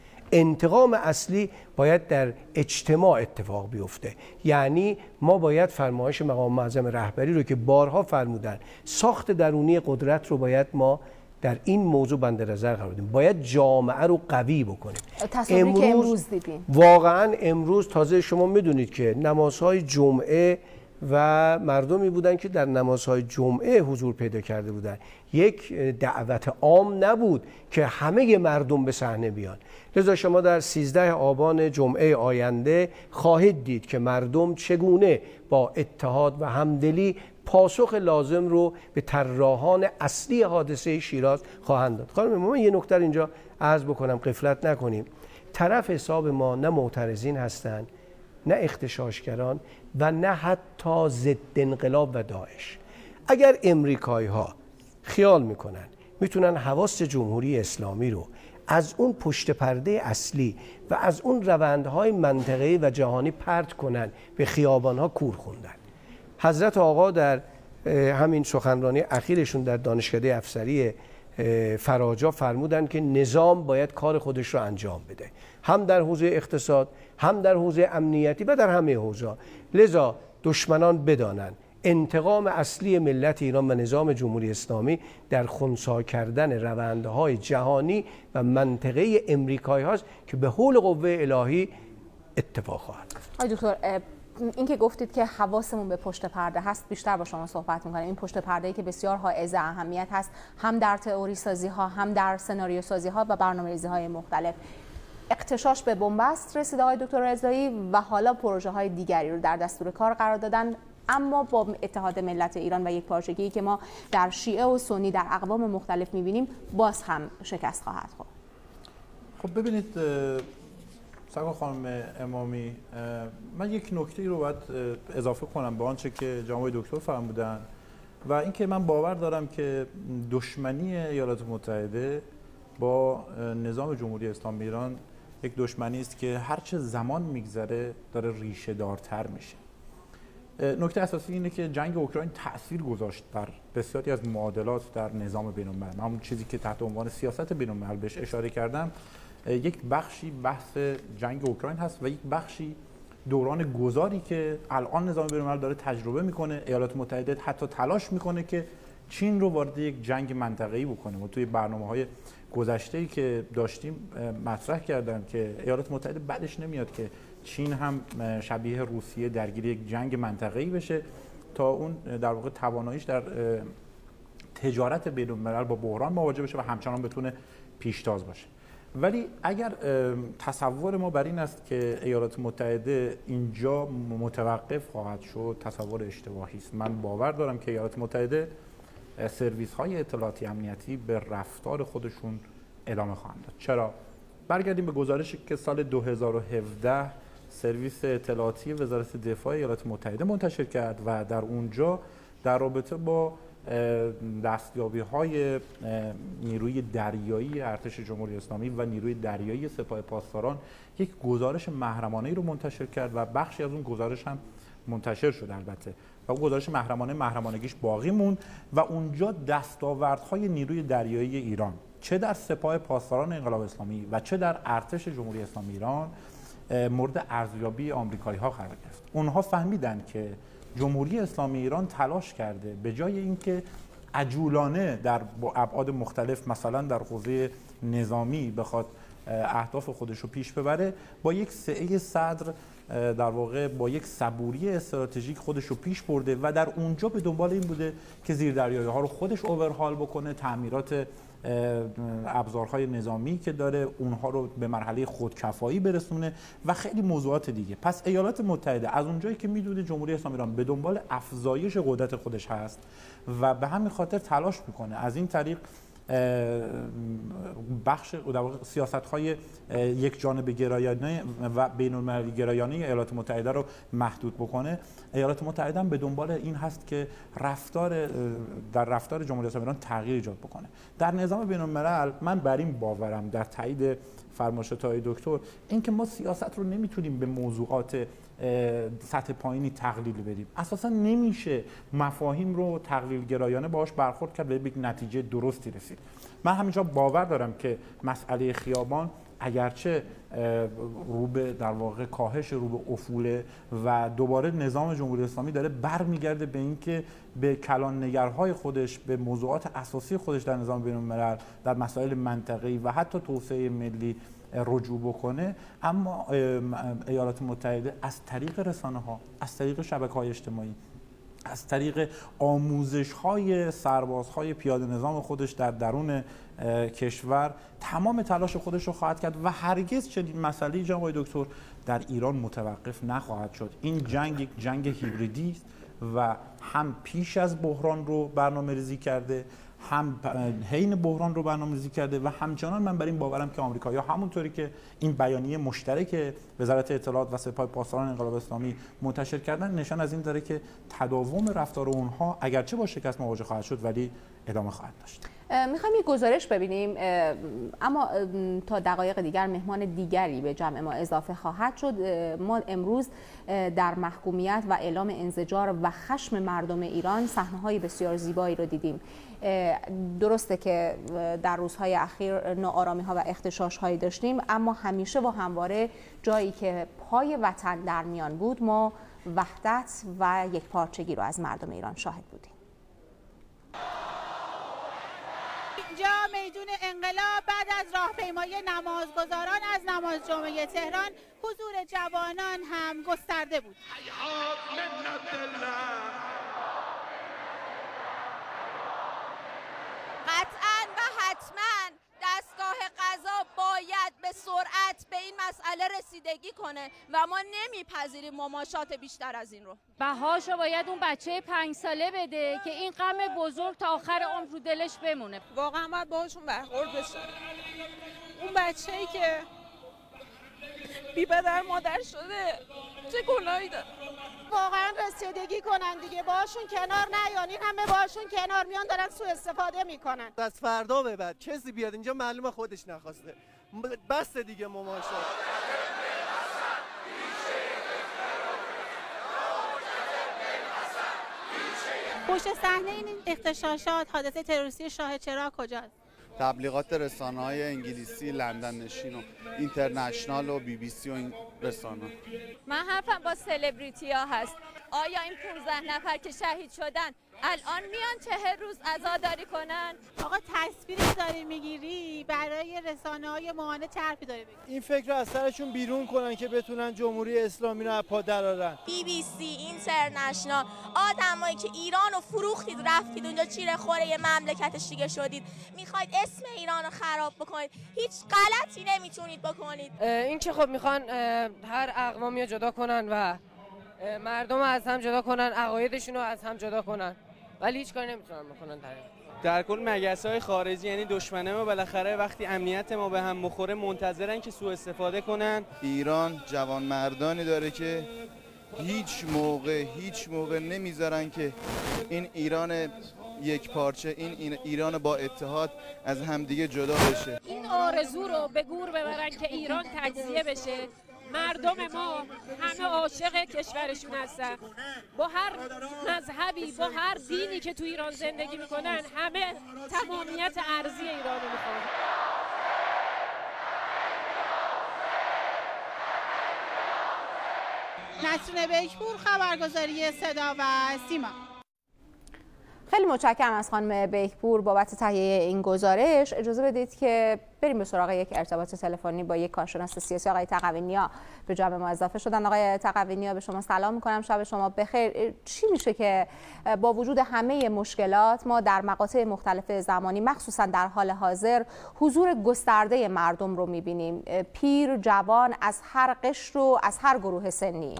انتقام اصلی باید در اجتماع اتفاق بیفته. یعنی ما باید فرمایش مقام معظم رهبری رو که بارها فرمودن ساخت درونی قدرت رو باید ما در این موضوع بند نظر قرار بدیم. باید جامعه رو قوی بکنیم. تصاویری که امروز دیدیم واقعا امروز تازه شما میدونید که نمازهای جمعه و مردمی بودن که در نمازهای جمعه حضور پیدا کرده بودن. یک دعوت عام نبود که همه مردم به صحنه بیان. لذا شما در سیزده آبان جمعه آینده خواهید دید که مردم چگونه با اتحاد و همدلی پاسخ لازم رو به طراحان اصلی حادثه شیراز خواهند داد. خانم من یه نکته اینجا عرض بکنم، غفلت نکنیم. طرف حساب ما نه معترضین هستند، نه اغتشاشگران و نه حتی ضد انقلاب و داعش. اگر امریکایی ها خیال میکنن میتونن حواس جمهوری اسلامی رو از اون پشت پرده اصلی و از اون روندهای منطقه‌ای و جهانی پرت کنن، به خیابانها کور خوندن. حضرت آقا در همین سخنرانی اخیرشون در دانشکده افسری فراجا فرمودن که نظام باید کار خودش رو انجام بده، هم در حوزه اقتصاد، هم در حوزه امنیتی و در همه حوزه. لذا دشمنان بدانن انتقام اصلی ملت ایران و نظام جمهوری اسلامی در خنثی کردن روندهای جهانی و منطقه امریکایی هاست که به حول قوه الهی اتفاق خواهد. آقای دکتر، این که گفتید که حواسمون به پشت پرده هست، بیشتر با شما صحبت می‌کنیم. این پشت پرده‌ای که بسیار حائز اهمیت هست، هم در تئوری سازی ها، هم در سناریو سازی ها و برنامه‌ریزی های مختلف. اغتشاش به بنبست رسید آقای دکتر رضایی و حالا پروژه های دیگری رو در دستور کار قرار دادن، اما با اتحاد ملت ایران و یک پارچگی که ما در شیعه و سنی در اقوام مختلف می‌بینیم باز هم شکست خواهد خورد. خب ببینید سرکار خانم امامی، من یک نکته رو باید اضافه کنم به آنچه که جناب دکتر فرمودن و اینکه من باور دارم که دشمنی ایالات متحده با نظام جمهوری اسلامی ایران یک دشمنی است که هرچه زمان میگذره داره ریشه دارتر میشه. نکته اساسی اینه که جنگ اوکراین تأثیر گذاشت بر بسیاری از معادلات در نظام بین‌المللی. همون چیزی که تحت عنوان سیاست بین‌الملل بهش اشاره کردم، یک بخشی بحث جنگ اوکراین هست و یک بخشی دوران گذاری که الان نظام بین‌الملل داره تجربه میکنه. ایالات متحده حتی تلاش میکنه که چین رو وارد یک جنگ منطقه‌ای بکنه. ما توی برنامه‌های گذشته‌ای که داشتیم مطرح کردم که ایالات متحده بعدش نمیاد که چین هم شبیه روسیه درگیر یک جنگ منطقه‌ای بشه تا اون در واقع تواناییش در تجارت بین‌الملل با بحران مواجه بشه و همچنان بتونه پیشتاز باشه. ولی اگر تصور ما بر این است که ایالات متحده اینجا متوقف خواهد شد، تصور اشتباهی است. من باور دارم که ایالات متحده سرویس های اطلاعاتی امنیتی به رفتار خودشون ادامه خواهند داد. چرا؟ برگردیم به گزارشی که سال دو هزار و هفده سرویس اطلاعاتی وزارت دفاع ایالات متحده منتشر کرد و در اونجا در رابطه با دستیابی های نیروی دریایی ارتش جمهوری اسلامی و نیروی دریایی سپاه پاسداران یک گزارش محرمانه‌ای رو منتشر کرد و بخشی از اون گزارش هم منتشر شد البته و اون گزارش محرمانه محرمانگیش باقی موند و اونجا دستاوردهای نیروی دریایی ایران چه در سپاه پاسداران انقلاب اسلامی و چه در ارتش جمهوری اسلامی ایران مورد ارزیابی آمریکایی ها قرار گرفت. اونها فهمیدن که جمهوری اسلامی ایران تلاش کرده به جای اینکه عجولانه در ابعاد مختلف مثلا در حوزه نظامی بخواد اهداف خودش رو پیش ببره، با یک سعی صدر در واقع با یک صبوری استراتژیک خودش رو پیش برده و در اونجا به دنبال این بوده که زیردریایی ها رو خودش اوورهال بکنه، تعمیرات ابزارهای نظامی که داره اونها رو به مرحله خودکفایی برسونه و خیلی موضوعات دیگه. پس ایالات متحده از اونجایی که میدونه جمهوری اسلامی ایران به دنبال افزایش قدرت خودش هست و به همین خاطر تلاش میکنه از این طریق بخش سیاست‌های یک جانبه گرایانه و بین‌المللی گرایانه ایالات متحده رو محدود بکنه، ایالات متحده هم به دنبال این هست که رفتار در رفتار جمهوری اسلامی ایران تغییر ایجاد بکنه. در نظام بین‌الملل من بر این باورم در تایید فرمایشات های دکتر اینکه ما سیاست رو نمیتونیم به موضوعات سطح پایینی تقلیل بدیم. اساسا نمیشه مفاهیم رو تقلیل گرایانه باهاش برخورد کرد و به یک نتیجه درستی رسید. من همینجا باور دارم که مسئله خیابان اگرچه رو به در واقع کاهش، رو به افوله و دوباره نظام جمهوری اسلامی داره برمیگرده به اینکه به کلان نگرهای خودش، به موضوعات اساسی خودش در نظام بین‌الملل، در مسائل منطقه‌ای و حتی توسعه ملی رجوع بکنه، اما ایالات متحده از طریق رسانه‌ها، از طریق شبکه‌های اجتماعی، از طریق آموزش‌های سربازهای پیاده نظام خودش در درون کشور تمام تلاش خودش رو خواهد کرد و هرگز چنین مسئله‌ای جناب دکتر در ایران متوقف نخواهد شد. این جنگ یک جنگ هیبریدی است و هم پیش از بحران رو برنامه‌ریزی کرده، هم حین بحران رو برنامه‌ریزی کرده و همچنان من بر این باورم که آمریکایی‌ها همونطوری که این بیانیه مشترک وزارت اطلاعات و سپاه پاسداران انقلاب اسلامی منتشر کردن نشان از این داره که تداوم رفتار اونها اگرچه با شکست مواجه خواهد شد ولی ادامه خواهد داشت. میخوایم یک گزارش ببینیم، اما تا دقایق دیگر مهمان دیگری به جمع ما اضافه خواهد شد. ما امروز در محکومیت و اعلام انزجار و خشم مردم ایران صحنه‌های بسیار زیبایی رو دیدیم. درسته که در روزهای اخیر ناآرامی‌ها و اغتشاش‌هایی داشتیم، اما همیشه و همواره جایی که پای وطن در میان بود ما وحدت و یک پارچگی رو از مردم ایران شاهد بودیم. اینجا میدون انقلاب بعد از راهپیمایی نمازگزاران از نماز جمعه تهران حضور جوانان هم گسترده بود. قطعاً و حتماً دستگاه قضا باید به سرعت به این مسئله رسیدگی کنه و ما نمیپذیریم مماشات بیشتر از این رو. بهاشو باید اون بچه پنج ساله بده که این غم بزرگ تا آخر عمر رو دلش بمونه. واقعا باید باهاشون برخورد بشه. اون بچه‌ای که بی پدر مادر شده چه گناهی داره؟ واقعا رسیدگی کنن دیگه، باهاشون کنار نیان. این همه باهاشون کنار میان دارن سوء استفاده میکنن. از فردا به بعد کسی بیاد اینجا معلومه خودش نخواسته. بس دیگه مماشات. پشت صحنه این اغتشاشات، حادثه تروریستی شاه چراغ کجاست؟ تبلیغات رسانه‌های انگلیسی، لندن نشین و اینترنشنال و بی بی سی و این رسانه. من حرفم با سلبریتی ها هست. آیا این پانزده نفر که شهید شدن الان میان چهل روز عزاداری کنن؟ آقا تصویری داری میگیری برای رسانه‌های معاند چه حرفی داری بگی؟ این فکر رو از سرشون بیرون کنن که بتونن جمهوری اسلامی رو از پا درارن. بی بی سی، اینترنشنال، آدمایی که ایران رو فروختید رفتید اونجا چیره خوره یه مملکتش دیگه شدید، میخواید اسم ایران رو خراب بکنید، هیچ غلطی نمیتونید بکنید. این که خب میخوان هر اقوامی رو جدا کنن و مردم از هم جدا کنن، عقایدشون رو از هم جدا کنن، ولی هیچ کاری نمیتونن بکنن. در کل مگس‌های خارجی یعنی دشمنه ما بالاخره وقتی امنیت ما به هم مخوره منتظرن که سوء استفاده کنن. ایران جوان مردانی داره که هیچ موقع هیچ موقع نمیذارن که این ایران یک پارچه، این ایران با اتحاد از همدیگه جدا بشه. این آرزو رو به گور ببرن که ایران تجزیه بشه. مردم ما همه عاشق کشورشون هستن، با هر مذهبی، با هر دینی که تو ایران زندگی میکنن، همه تمامیت ارضی ایران رو میخوان. نسرین بیکپور، خبرگزاری صدا و سیما. خیلی متشکرم از خانم بهپور بابت تهیه این گزارش. اجازه بدید که بریم به سراغ یک ارتباط تلفنی با یک کارشناس سیاسی. آقای تقوی‌نیا به جمع ما اضافه شدن. آقای تقوی‌نیا به شما سلام می‌کنم، شب شما بخیر. چی میشه که با وجود همه مشکلات ما در مقاطع مختلف زمانی مخصوصا در حال حاضر حضور گسترده مردم رو می‌بینیم، پیر، جوان، از هر قشر و از هر گروه سنی؟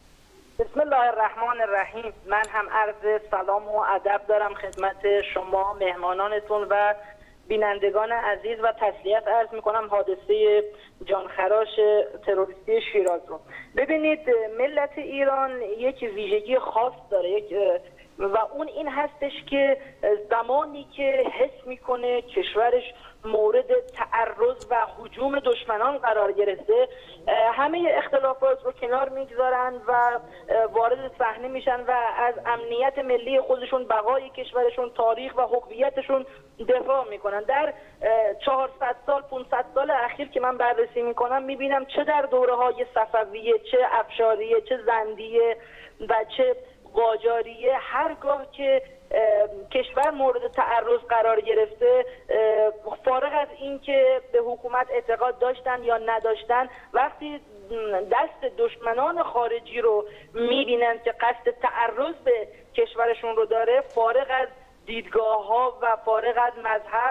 بسم الله الرحمن الرحیم. من هم عرض سلام و ادب دارم خدمت شما مهمانانتون و بینندگان عزیز و تسلیت عرض میکنم حادثه جانخراش تروریستی شیراز رو. ببینید ملت ایران یک ویژگی خاص داره، یک و اون این هستش که زمانی که حس میکنه کشورش مورد تعرض و هجوم دشمنان قرار گرفته، همه اختلافات رو کنار میگذارن و وارد صحنه میشن و از امنیت ملی خودشون، بقای کشورشون، تاریخ و هویتشون دفاع میکنن. در چهارصد سال پانصد سال اخیر که من بررسی میکنم میبینم چه در دوره های صفویه، چه افشاریه، چه زندیه و چه قاجاریه، هرگاه که کشور مورد تعرض قرار گرفته، فارغ از این که به حکومت اعتقاد داشتن یا نداشتن، وقتی دست دشمنان خارجی رو میبینن که قصد تعرض به کشورشون رو داره، فارغ از دیدگاه ها و فارغ از مذهب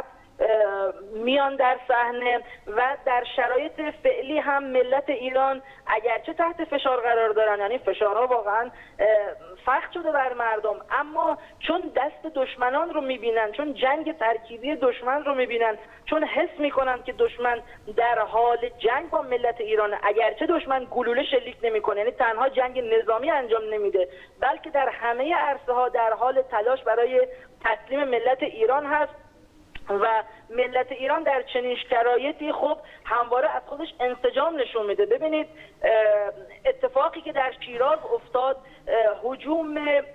میان در صحنه. و در شرایط فعلی هم ملت ایران اگرچه تحت فشار قرار دارن، یعنی فشارها واقعا سخت شده بر مردم، اما چون دست دشمنان رو میبینن، چون جنگ ترکیبی دشمن رو میبینن، چون حس میکنن که دشمن در حال جنگ با ملت ایران، اگرچه دشمن گلوله شلیک نمیکنه، یعنی تنها جنگ نظامی انجام نمیده، بلکه در همه عرصه ها در حال تلاش برای تسلیم ملت ایران هست و ملت ایران در چنین شرایطی خب همواره از خودش انسجام نشون میده. ببینید اتفاقی که در شیراز افتاد، هجوم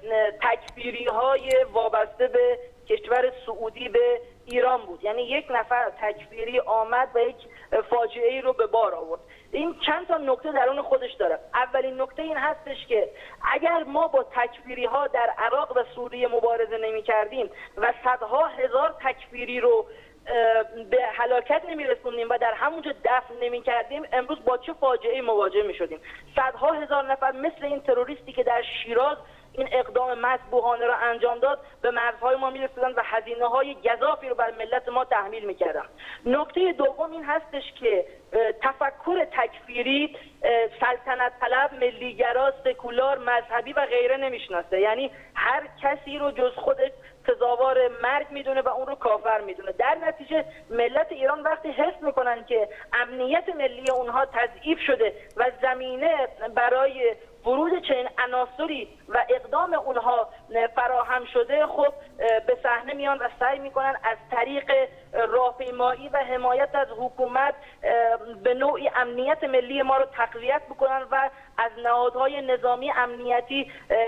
تکفیری های وابسته به کشور سعودی به ایران بود. یعنی یک نفر تکفیری آمد و یک فاجعه ای رو به بار آورد. این چند تا نکته درون خودش داره. اولین نکته این هستش که اگر ما با تکفیری ها در عراق و سوریه مبارزه نمی کردیم و صدها هزار تکفیری رو به هلاکت نمی رسوندیم و در همونجا دفن نمی کردیم، امروز با چه فاجعه‌ای مواجه می شدیم؟ صدها هزار نفر مثل این تروریستی که در شیراز این اقدام مذبوحانه را انجام داد به مرزهای ما میرسیدن و هزینه های گزافی رو بر ملت ما تحمیل میکردن. نکته دوم این هستش که تفکر تکفیری سلطنت طلب، ملیگرا، سکولار، مذهبی و غیره نمیشناسه. یعنی هر کسی رو جز خودش سزاوار مرگ میدونه و اون رو کافر میدونه. در نتیجه ملت ایران وقتی حس میکنن که امنیت ملی اونها تضعیف شده و زمینه برای ورود چنین عناصری و اقدام اونها فراهم شده، خب به صحنه میان و سعی میکنن از طریق راهپیمایی و حمایت از حکومت به نوعی امنیت ملی ما رو تقویت بکنن و از نهادهای نظامی امنیتی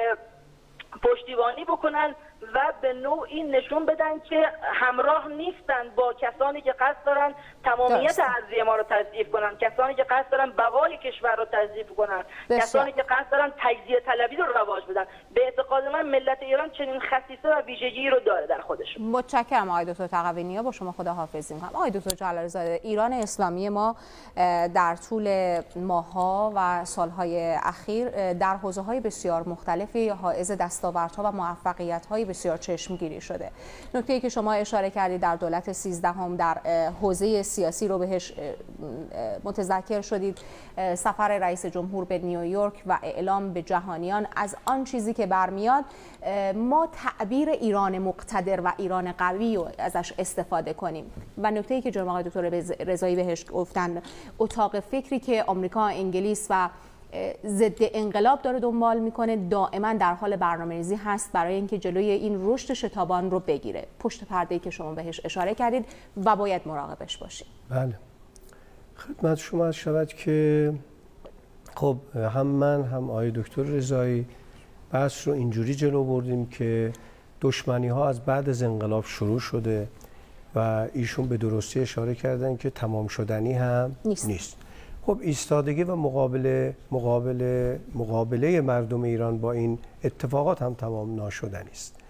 پشتیبانی بکنن و به نوعی نشون بدن که همراه نیستند با کسانی که قصد دارن تمامیت ارضی ما رو تضعیف کنن، کسانی که قصد دارن بقای کشور رو تضعیف کنن، کسانی که قصد دارن تجزیه طلبی رو رواج بدن. به اعتقاد من ملت ایران چنین خصیصه و ویژگی رو داره در خودش. متشکرم آقای دکتر تقوی‌نیا، با شما خداحافظی می‌کنم. آقای دکتر جلال زاده، ایران اسلامی ما در طول ماه‌ها و سال‌های اخیر در حوزه‌های بسیار مختلفی حائز دستاوردها و موفقیت‌های بسیار چشمگیری شده. نکته‌ای که شما اشاره کردید در دولت سیزدهم در حوزه سیاسی رو بهش متذکر شدید، سفر رئیس جمهور به نیویورک و اعلام به جهانیان از آن چیزی که برمیاد ما تعبیر ایران مقتدر و ایران قوی رو ازش استفاده کنیم. و نکته‌ای که جناب آقای دکتر رضایی بهش گفتن، اتاق فکری که آمریکا، انگلیس و ضد انقلاب داره دنبال میکنه، دائما در حال برنامه‌ریزی هست برای اینکه جلوی این رشد شتابان رو بگیره. پشت پرده‌ای که شما بهش اشاره کردید و باید مراقبش باشیم. بله، خدمت شما عرض شود که خب هم من هم آقای دکتر رضایی بحث رو اینجوری جلو بردیم که دشمنی ها از بعد از انقلاب شروع شده و ایشون به درستی اشاره کردن که تمام شدنی هم نیست, نیست. خب ایستادگی و مقابله مقابله مقابله مردم ایران با این اتفاقات هم تمام ناشدنی است.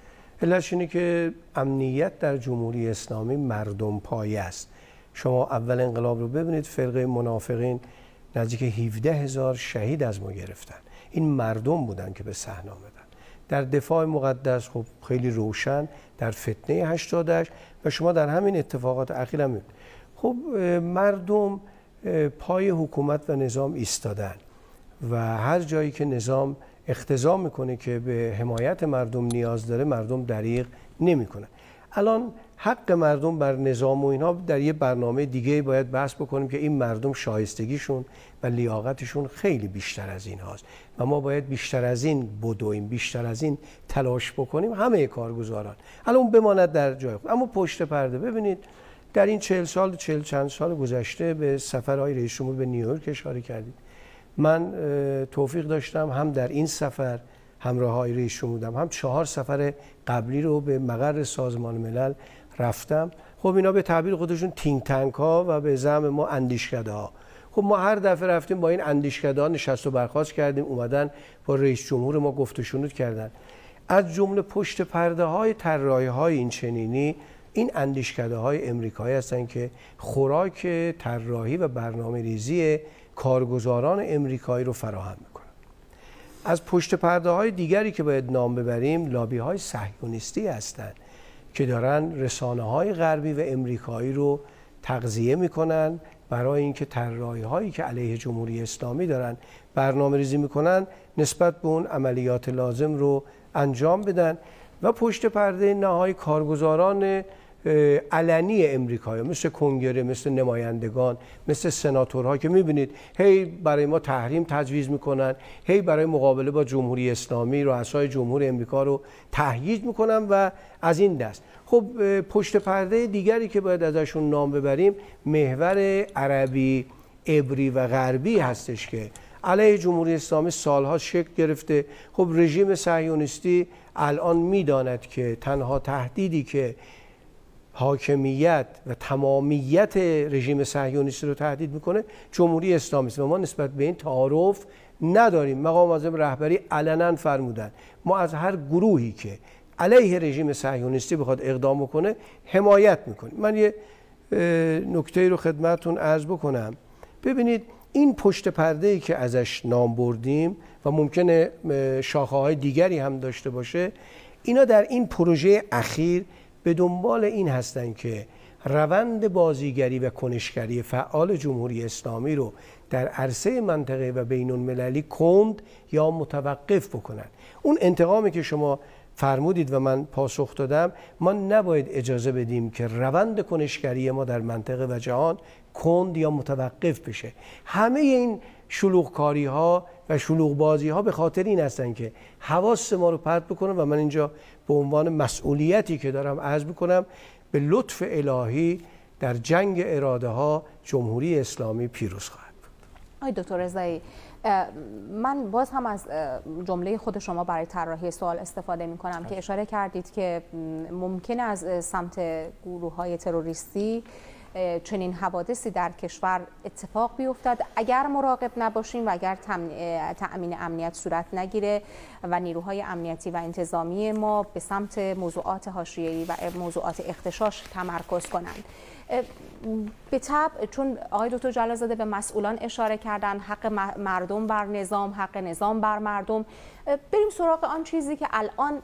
علتش اینه که امنیت در جمهوری اسلامی مردم پایه است. شما اول انقلاب رو ببینید، فرقه منافقین نزدیک هفده هزار شهید از ما گرفتن. این مردم بودن که به صحنه آمدن. در دفاع مقدس خب خیلی روشن، در فتنه هشتاد و هشت و شما در همین اتفاقات اخیر هم می‌بینید. خب مردم پای حکومت و نظام ایستادن و هر جایی که نظام اقتضا میکنه که به حمایت مردم نیاز داره، مردم دریغ نمیکنن. الان حق مردم بر نظام و اینها در یه برنامه دیگه باید بحث بکنیم که این مردم شایستگیشون و لیاقتشون خیلی بیشتر از این هاست و ما باید بیشتر از این بدویم، بیشتر از این تلاش بکنیم، همه کارگزاران. الان بماند در جای خود. اما پشت پرده ببینید، در این چهل سال چهل چند سال گذشته به سفرهای رئیس جمهور به نیویورک اشاره کردید. من توفیق داشتم هم در این سفر همراه های رئیس جمهور بودم، هم چهار سفر قبلی رو به مقر سازمان ملل رفتم. خب اینا به تعبیر خودشون تینک تانک ها و به زعم ما اندیشکده ها. خب ما هر دفعه رفتیم با این اندیشکده ها نشست و برخاست کردیم، اومدن با رئیس جمهور ما گفت و شنود کردن. از جمله پشت پرده های طراحی های این چنینی این اندیشکده های امریکایی هستن که خوراک طراحی و برنامه‌ریزی کارگزاران امریکایی رو فراهم میکنن. از پشت پرده های دیگری که باید نام ببریم، لابی های صهیونیستی هستند که دارن رسانه های غربی و امریکایی رو تغذیه میکنن برای اینکه طراحی هایی که علیه جمهوری اسلامی دارن برنامه ریزی میکنن نسبت به اون عملیات لازم رو انجام بدن. و پشت پرده نهایی کارگزاران علنی امریکایی مثل کنگره، مثل نمایندگان، مثل سناتورها که میبینید هی برای ما تحریم تجویز میکنن، هی برای مقابله با جمهوری اسلامی رؤسای جمهور امریکا رو تهییج میکنن و از این دست. خب پشت پرده دیگری که باید ازشون نام ببریم محور عربی، عبری و غربی هستش که علیه جمهوری اسلامی سالها شکل گرفته. خب رژیم صهیونیستی الان میداند که تنها تهدیدی که حاکمیت و تمامیت رژیم صهیونیستی رو تهدید میکنه جمهوری اسلامی است و ما نسبت به این تعارف نداریم. مقام معظم رهبری علنا فرمودن ما از هر گروهی که علیه رژیم صهیونیستی بخواد اقدام بکنه حمایت میکنیم. من یه نکته رو خدمتتون عرض بکنم. ببینید این پشت پرده‌ای که ازش نام بردیم و ممکنه شاخه‌های دیگری هم داشته باشه، اینا در این پروژه اخیر به دنبال این هستن که روند بازیگری و کنشگری فعال جمهوری اسلامی رو در عرصه منطقه و بین المللی کند یا متوقف بکنن. اون انتقامی که شما فرمودید و من پاسخ دادم، ما نباید اجازه بدیم که روند کنشگری ما در منطقه و جهان کند یا متوقف بشه. همه این شلوغکاری ها و شلوغ بازی ها به خاطر این هستن که حواس ما رو پرت بکنن و من اینجا به عنوان مسئولیتی که دارم عرض میکنم به لطف الهی در جنگ اراده ها جمهوری اسلامی پیروز خواهد بود. آقای دکتر رضایی، من باز هم از جمله خود شما برای طراحی سوال استفاده می کنم که اشاره کردید که ممکن از سمت گروه های تروریستی چنین حوادثی در کشور اتفاق بیفتد اگر مراقب نباشیم و اگر تأمین امنیت صورت نگیره و نیروهای امنیتی و انتظامی ما به سمت موضوعات حاشیه‌ای و موضوعات اغتشاش تمرکز کنند. به طبع چون آقای دکتر جلالزاده به مسئولان اشاره کردن، حق مردم بر نظام، حق نظام بر مردم، بریم سراغ آن چیزی که الان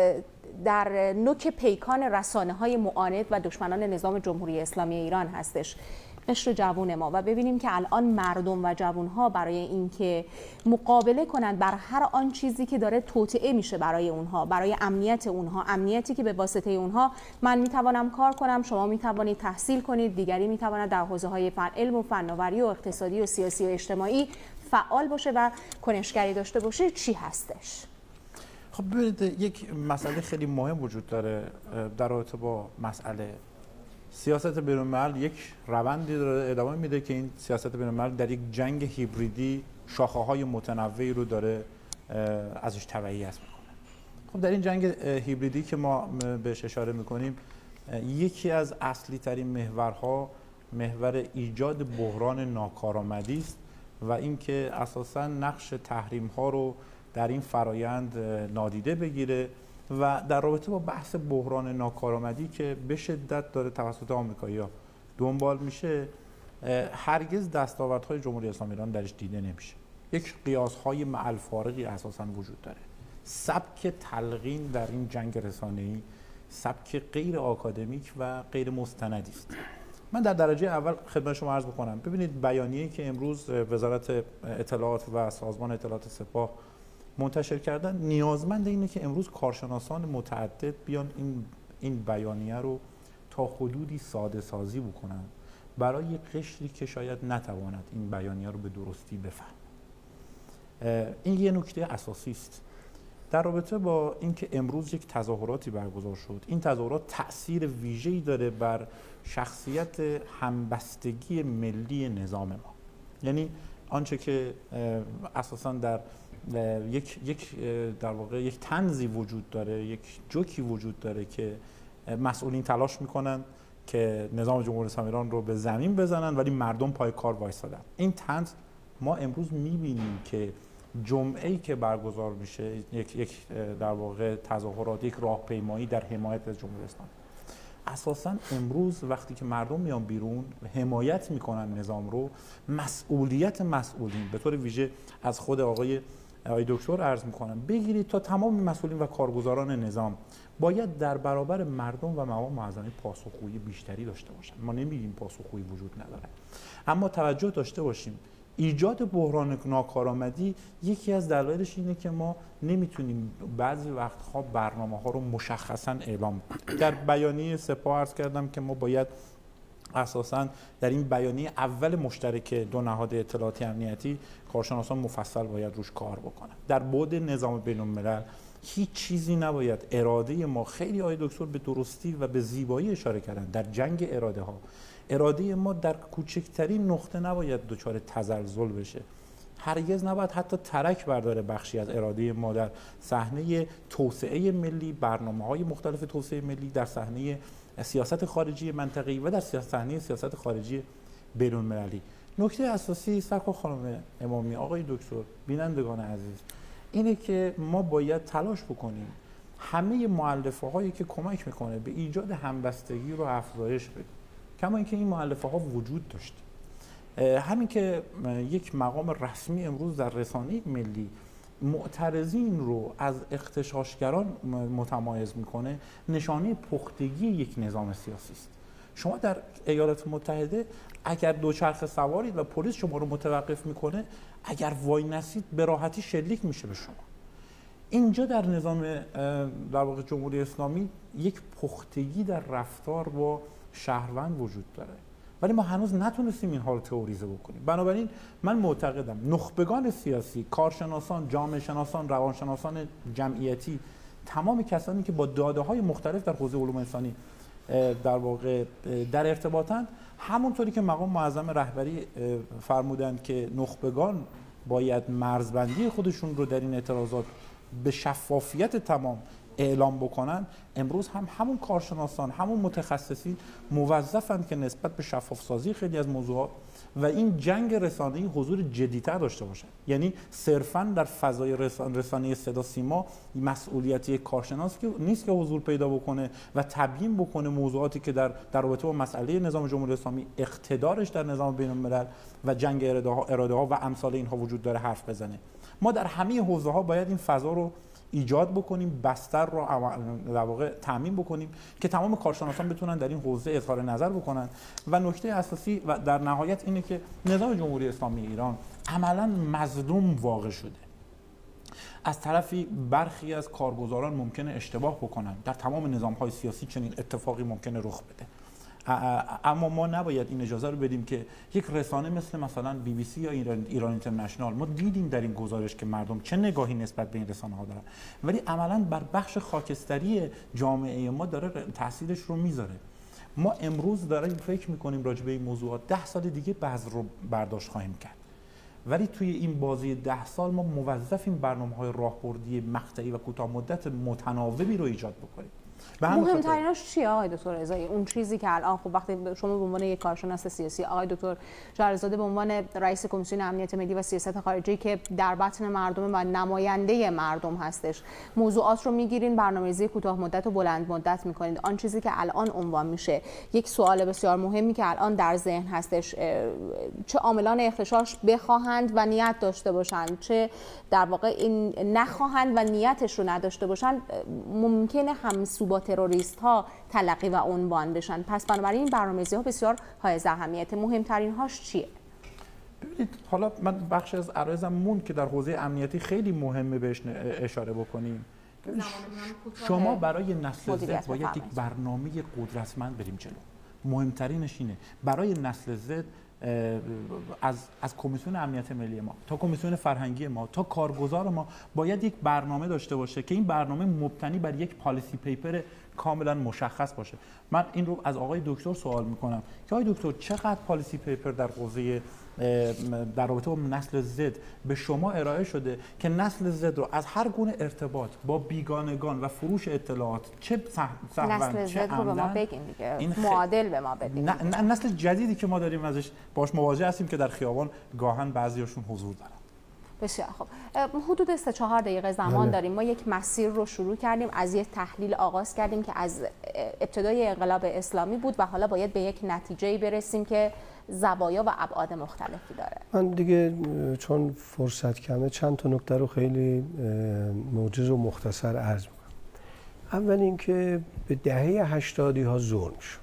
در نوک پیکان رسانه های معاند و دشمنان نظام جمهوری اسلامی ایران هستش، قشر جوون ما، و ببینیم که الان مردم و جوون ها برای اینکه مقابله کنند بر هر آن چیزی که داره توطئه میشه برای اونها، برای امنیت اونها، امنیتی که به واسطه اونها من میتوانم کار کنم، شما میتوانید تحصیل کنید، دیگری میتواند در حوزه های فن علم و فناوری و اقتصادی و سیاسی و اجتماعی فعال باشه و کنشگری داشته باشه، چی هستش؟ خب ببینید یک مسئله خیلی مهم وجود داره در رابطه با مسئله سیاست بین‌الملل. یک روندی داره ادامه میده که این سیاست بین‌الملل در یک جنگ هیبریدی شاخه‌های متنوعی رو داره ازش تبعیت میکنه. خب در این جنگ هیبریدی که ما بهش اشاره میکنیم، یکی از اصلی ترین محورها محور ایجاد بحران ناکارآمدی است و اینکه اساساً نقش تحریم ها رو در این فرایند نادیده بگیره و در رابطه با بحث بحران ناکارآمدی که به شدت داره توسط آمریکایی‌ها دنبال میشه، هرگز دستاوردهای جمهوری اسلامی ایران درش دیده نمیشه. یک قیاس‌های مع الفارقی اساساً وجود داره. سبک تلقین در این جنگ رسانه‌ای سبک غیر آکادمیک و غیر مستندی است. من در درجه اول خدمت شما عرض بکنم، ببینید بیانیه‌ای که امروز وزارت اطلاعات و سازمان اطلاعات سپاه منتشر کردن نیازمند اینه که امروز کارشناسان متعدد بیان این این بیانیه رو تا حدودی ساده سازی بکنن برای قشری که شاید نتواند این بیانیه رو به درستی بفهم. این یه نکته اساسی است. در رابطه با اینکه امروز یک تظاهراتی برگزار شد، این تظاهرات تأثیر ویژه‌ای داره بر شخصیت همبستگی ملی نظام ما. یعنی آنچه که اساساً در یک یک در واقع یک طنزی وجود داره، یک جوکی وجود داره که مسئولین تلاش میکنن که نظام جمهوری اسلامی ایران رو به زمین بزنن ولی مردم پای کار وایسادن. این طنز ما امروز میبینیم که جمعه‌ای که برگزار میشه، یک یک در واقع تظاهرات، یک راهپیمایی در حمایت از جمهوری اسلامی، اساساً امروز وقتی که مردم میان بیرون حمایت میکنن نظام رو، مسئولیت مسئولین به طور ویژه از خود آقای آقای دکتر عرض میکنم بگیرید تا تمام مسئولین و کارگزاران نظام باید در برابر مردم و مقام معظمه پاسخگویی بیشتری داشته باشن. ما نمیگیم پاسخگویی وجود نداره، اما توجه داشته باشیم ایجاد بحران ناکارآمدی یکی از دلایلش اینه که ما نمیتونیم بعضی وقتها برنامه ها رو مشخصا اعلام کنیم. در بیانیه سپاه عرض کردم که ما باید اساساً در این بیانیه اول مشترک دو نهاد اطلاعاتی امنیتی کارشناسان مفصل باید روش کار بکنن. در بعد نظام بین الملل هیچ چیزی نباید اراده ما، خیلی آقای دکتر به درستی و به زیبایی اشاره کردن، در جنگ اراده ها اراده ما در کوچکترین نقطه نباید دچار تزلزل بشه. هرگز نباید حتی ترک برداره بخشی از اراده ما در صحنه توسعه ملی، برنامه‌های مختلف توسعه ملی، در صحنه سیاست خارجی منطقه‌ای و در صحنه سیاست خارجی بین‌المللی. نکته اساسی سرکار خانم امامی، آقای دکتر، بینندگان عزیز، اینه که ما باید تلاش بکنیم همه مؤلفه هایی که کمک میکنه به ایجاد همبستگی رو افزایش بدیم، کما اینکه این مؤلفه ها وجود داشت. همین که یک مقام رسمی امروز در رسانه ملی معترضین رو از اغتشاشگران متمایز میکنه، نشانه پختگی یک نظام سیاسی است. شما در ایالات متحده اگر دوچرخه سوارید و پلیس شما رو متوقف میکنه، اگر وای نسید به راحتی شلیک میشه به شما. اینجا در نظام در واقع جمهوری اسلامی یک پختگی در رفتار با شهروند وجود داره، ولی ما هنوز نتونستیم اینها رو تئوریزه بکنیم. بنابراین من معتقدم نخبگان سیاسی، کارشناسان، جامعه شناسان، روانشناسان جمعیتی، تمام کسانی که با داده‌های مختلف در حوزه علوم انسانی در واقع در ارتباطن، همونطوری که مقام معظم رهبری فرمودند که نخبگان باید مرزبندی خودشون رو در این اعتراضات به شفافیت تمام اعلام بکنن، امروز هم همون کارشناسان، همون متخصصین موظفند که نسبت به شفاف سازی خیلی از موضوعات و این جنگ رسانه‌ای حضور جدی‌تر داشته باشند. یعنی صرفاً در فضای رسان رسانه صدا سیما مسئولیت یک کارشناس که نیست که حضور پیدا بکنه و تبیین بکنه موضوعاتی که در در رابطه با مسئله نظام جمهوری اسلامی، اقتدارش در نظام بین‌الملل و جنگ اراده ها اراده ها و امثال اینها وجود داره حرف بزنه. ما در همه حوزه‌ها باید این فضا رو ایجاد بکنیم، بستر رو در واقع تامین بکنیم که تمام کارشناسان بتونن در این حوزه اظهار نظر بکنن. و نکته اساسی و در نهایت اینه که نظام جمهوری اسلامی ایران عملاً مظلوم واقع شده. از طرفی برخی از کارگزاران ممکنه اشتباه بکنن، در تمام نظام‌های سیاسی چنین اتفاقی ممکنه رخ بده، اما ما نباید این اجازه رو بدیم که یک رسانه مثل مثلا بی بی سی یا ایران, ایران اینترنشنال، ما دیدیم در این گزارش که مردم چه نگاهی نسبت به این رسانه ها دارن، ولی عملاً بر بخش خاکستری جامعه ما داره تاثیرش رو میذاره. ما امروز داریم فکر میکنیم راجع به این موضوعات، ده سال دیگه بذر رو برداشت خواهیم کرد، ولی توی این بازی ده سال ما موظفیم برنامه‌های راهبردی مقطعی و کوتاه مدت متناوبی رو ایجاد بکنیم. مهمتریناش چیه آقای دکتر رضایی؟ اون چیزی که الان خب وقتی شما به عنوان یک کارشناس سیاسی، آقای دکتر شهرزاده به عنوان رئیس کمیسیون امنیت ملی و سیاست خارجی که در بطن مردم و نماینده مردم هستش، موضوعات رو میگیرین، برنامه‌ریزی کوتاه مدت و بلند مدت میکنید. آن چیزی که الان عنوان میشه، یک سوال بسیار مهمی که الان در ذهن هستش، چه عاملان اغتشاش بخواهند و نیت داشته باشند، چه در واقع این نخواهند و نیتش رو نداشته باشند، ممکنه همسو با تروریست ها تلقی و عنوان بشن. پس بنابراین این برنامه‌ریزی ها بسیار حائز اهمیت. مهمترین هاش چیه؟ ببینید حالا من بخش از عرایزم مون که در حوزه امنیتی خیلی مهمه بهش اشاره بکنیم. شما برای نسل زد باید یک برنامه قدرتمند بریم جلو. مهمترینش اینه برای نسل زد از از کمیسیون امنیت ملی ما تا کمیسیون فرهنگی ما تا کارگزار ما باید یک برنامه داشته باشه که این برنامه مبتنی بر یک پالیسی پیپر کاملا مشخص باشه. من این رو از آقای دکتر سوال میکنم که آقای دکتر چقدر پالیسی پیپر در حوزه در رابطه با نسل زد به شما ارائه شده که نسل زد رو از هر گونه ارتباط با بیگانگان و فروش اطلاعات چه نسل زد رو به ما بگین دیگه، این معادل به ما بدین. نه نسل جدیدی که ما داریم ازش باش مواجه هستیم که در خیابان گاهن بعضیاشون حضور دارن. بسیار خب، حدود سه چهار دقیقه زمان داریم. ما یک مسیر رو شروع کردیم، از یک تحلیل آغاز کردیم که از ابتدای انقلاب اسلامی بود و حالا باید به یک نتیجه‌ای برسیم که زوایا و ابعاد مختلفی داره. من دیگه چون فرصت کمه چند تا نکته رو خیلی موجز و مختصر عرض میکنم. اول اینکه به دهه هشتادی ها ظلم شد.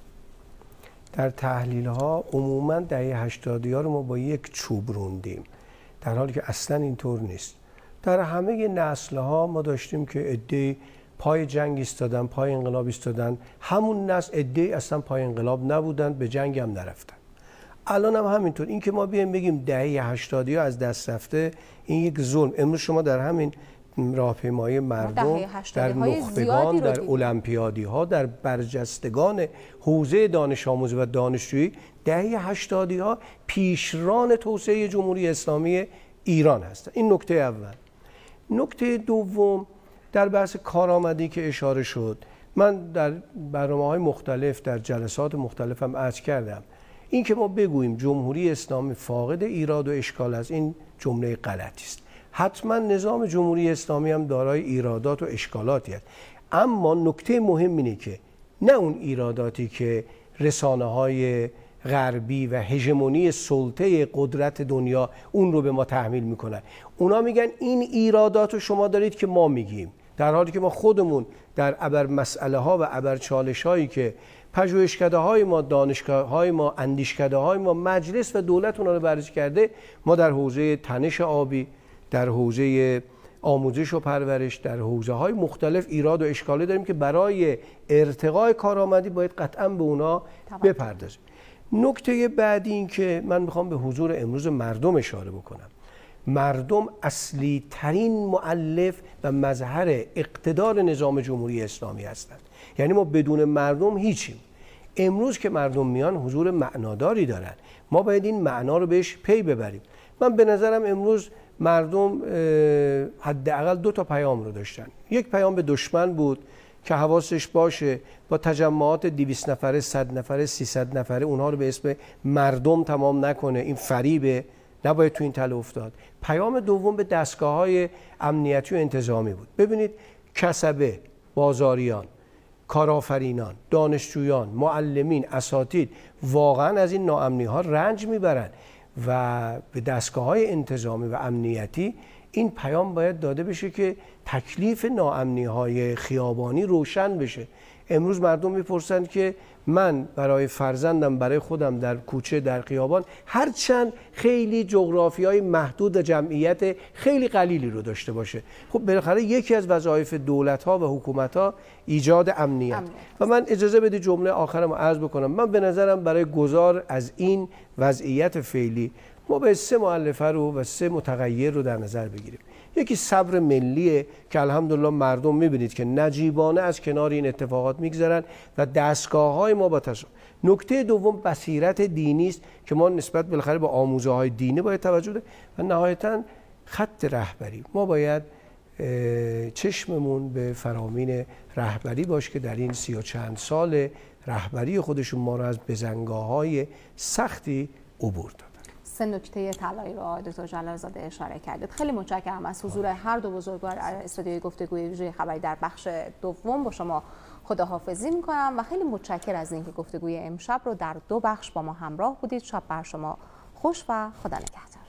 در تحلیل ها عموما دهه هشتادی ها رو ما با یک چوب روندیم، در حالی که اصلا اینطور نیست. در همه نسل ها ما داشتیم که عده‌ای پای جنگ ایستادن، پای انقلاب ایستادن، همون نسل عده‌ای اصلا پای انقلاب نبودن، به جنگ هم نرفتن. الان هم همینطور. این که ما بیایم بگیم دهه هشتادی ها از دست رفته، این یک ظلم. امروز شما در همین راهپیمایی مردم، در نخبگان، در المپیادی ها، در برجستگان حوزه دانش آموزی و دانشجویی، دهه هشتادی ها پیشران توسعه جمهوری اسلامی ایران هستند. این نکته اول. نکته دوم، در بحث کارآمدی که اشاره شد، من در برنامه‌های مختلف در جلسات مختلف هم عرض کردم، این که ما بگوییم جمهوری اسلامی فاقد ایراد و اشکال است، این جمله غلطی است. حتما نظام جمهوری اسلامی هم دارای ایرادات و اشکالاتی است، اما نکته مهم اینه که نه اون ایراداتی که رسانه‌های غربی و هژمونی سلطه قدرت دنیا اون رو به ما تحمیل میکنن. اونا میگن این ایرادات رو شما دارید که ما میگیم، در حالی که ما خودمون در ابر مسئله ها و ابر چالش هایی که پژوهشکده های ما، دانشگاه های ما، اندیشکده های ما، مجلس و دولت اونا رو بررسی کرده، ما در حوزه تنش آبی، در حوزه آموزش و پرورش، در حوزه های مختلف ایراد و اشکالی داریم که برای ارتقای کارآمدی باید قطعا به اونا بپردازیم. نکته بعدی این که من میخوام به حضور امروز مردم اشاره بکنم. مردم اصلی ترین مؤلف و مظهر اقتدار نظام جمهوری اسلامی هستند. یعنی ما بدون مردم هیچیم. امروز که مردم میان حضور معناداری دارن، ما باید این معنا رو بهش پی ببریم. من به نظرم امروز مردم حداقل دو تا پیام رو داشتن. یک پیام به دشمن بود که حواسش باشه با تجمعات دویست نفره، صد نفره، سیصد نفره اونها رو به اسم مردم تمام نکنه، این فریبه، نباید تو این تله افتاد. پیام دوم به دستگاه‌های امنیتی و انتظامی بود. ببینید کسبه، بازاریان، کارآفرینان، دانشجویان، معلمین، اساتید واقعا از این ناامنی‌ها رنج میبرن و به دستگاه‌های انتظامی و امنیتی این پیام باید داده بشه که تکلیف ناامنی‌های خیابانی روشن بشه. امروز مردم میپرسند که من برای فرزندم، برای خودم در کوچه، در خیابان، هرچند خیلی جغرافیای محدود و جمعیت خیلی قلیلی رو داشته باشه، خب بالاخره یکی از وظایف دولت‌ها و حکومت‌ها ایجاد امنیت. امنیت و من اجازه بده جمله آخرم عرض بکنم. من به نظرم برای گذار از این وضعیت فعلی ما به سه مؤلفه رو و سه متغیر رو در نظر بگیریم. یکی صبر ملیه که الحمدلله مردم میبینید که نجیبانه از کنار این اتفاقات میگذرن و دستگاه‌های ما با تص... نکته دوم بصیرت دینی است که ما نسبت بالاخره به آموزه‌های دینی باید توجه بده و نهایتاً خط رهبری. ما باید چشممون به فرامین رهبری باشه که در این سی و چند سال رهبری خودشون ما رو از بزنگاه‌های سختی عبور دادن. سه نکته طلایی رو دکتر جلالزاده اشاره کردید. خیلی متشکرم از حضور هر دو بزرگوار در استودیوی گفتگوی ویژه خبری در بخش دوم. با شما خداحافظی میکنم و خیلی متشکر از اینکه گفتگوی امشب رو در دو بخش با ما همراه بودید. شب بر شما خوش و خدا نگهدار.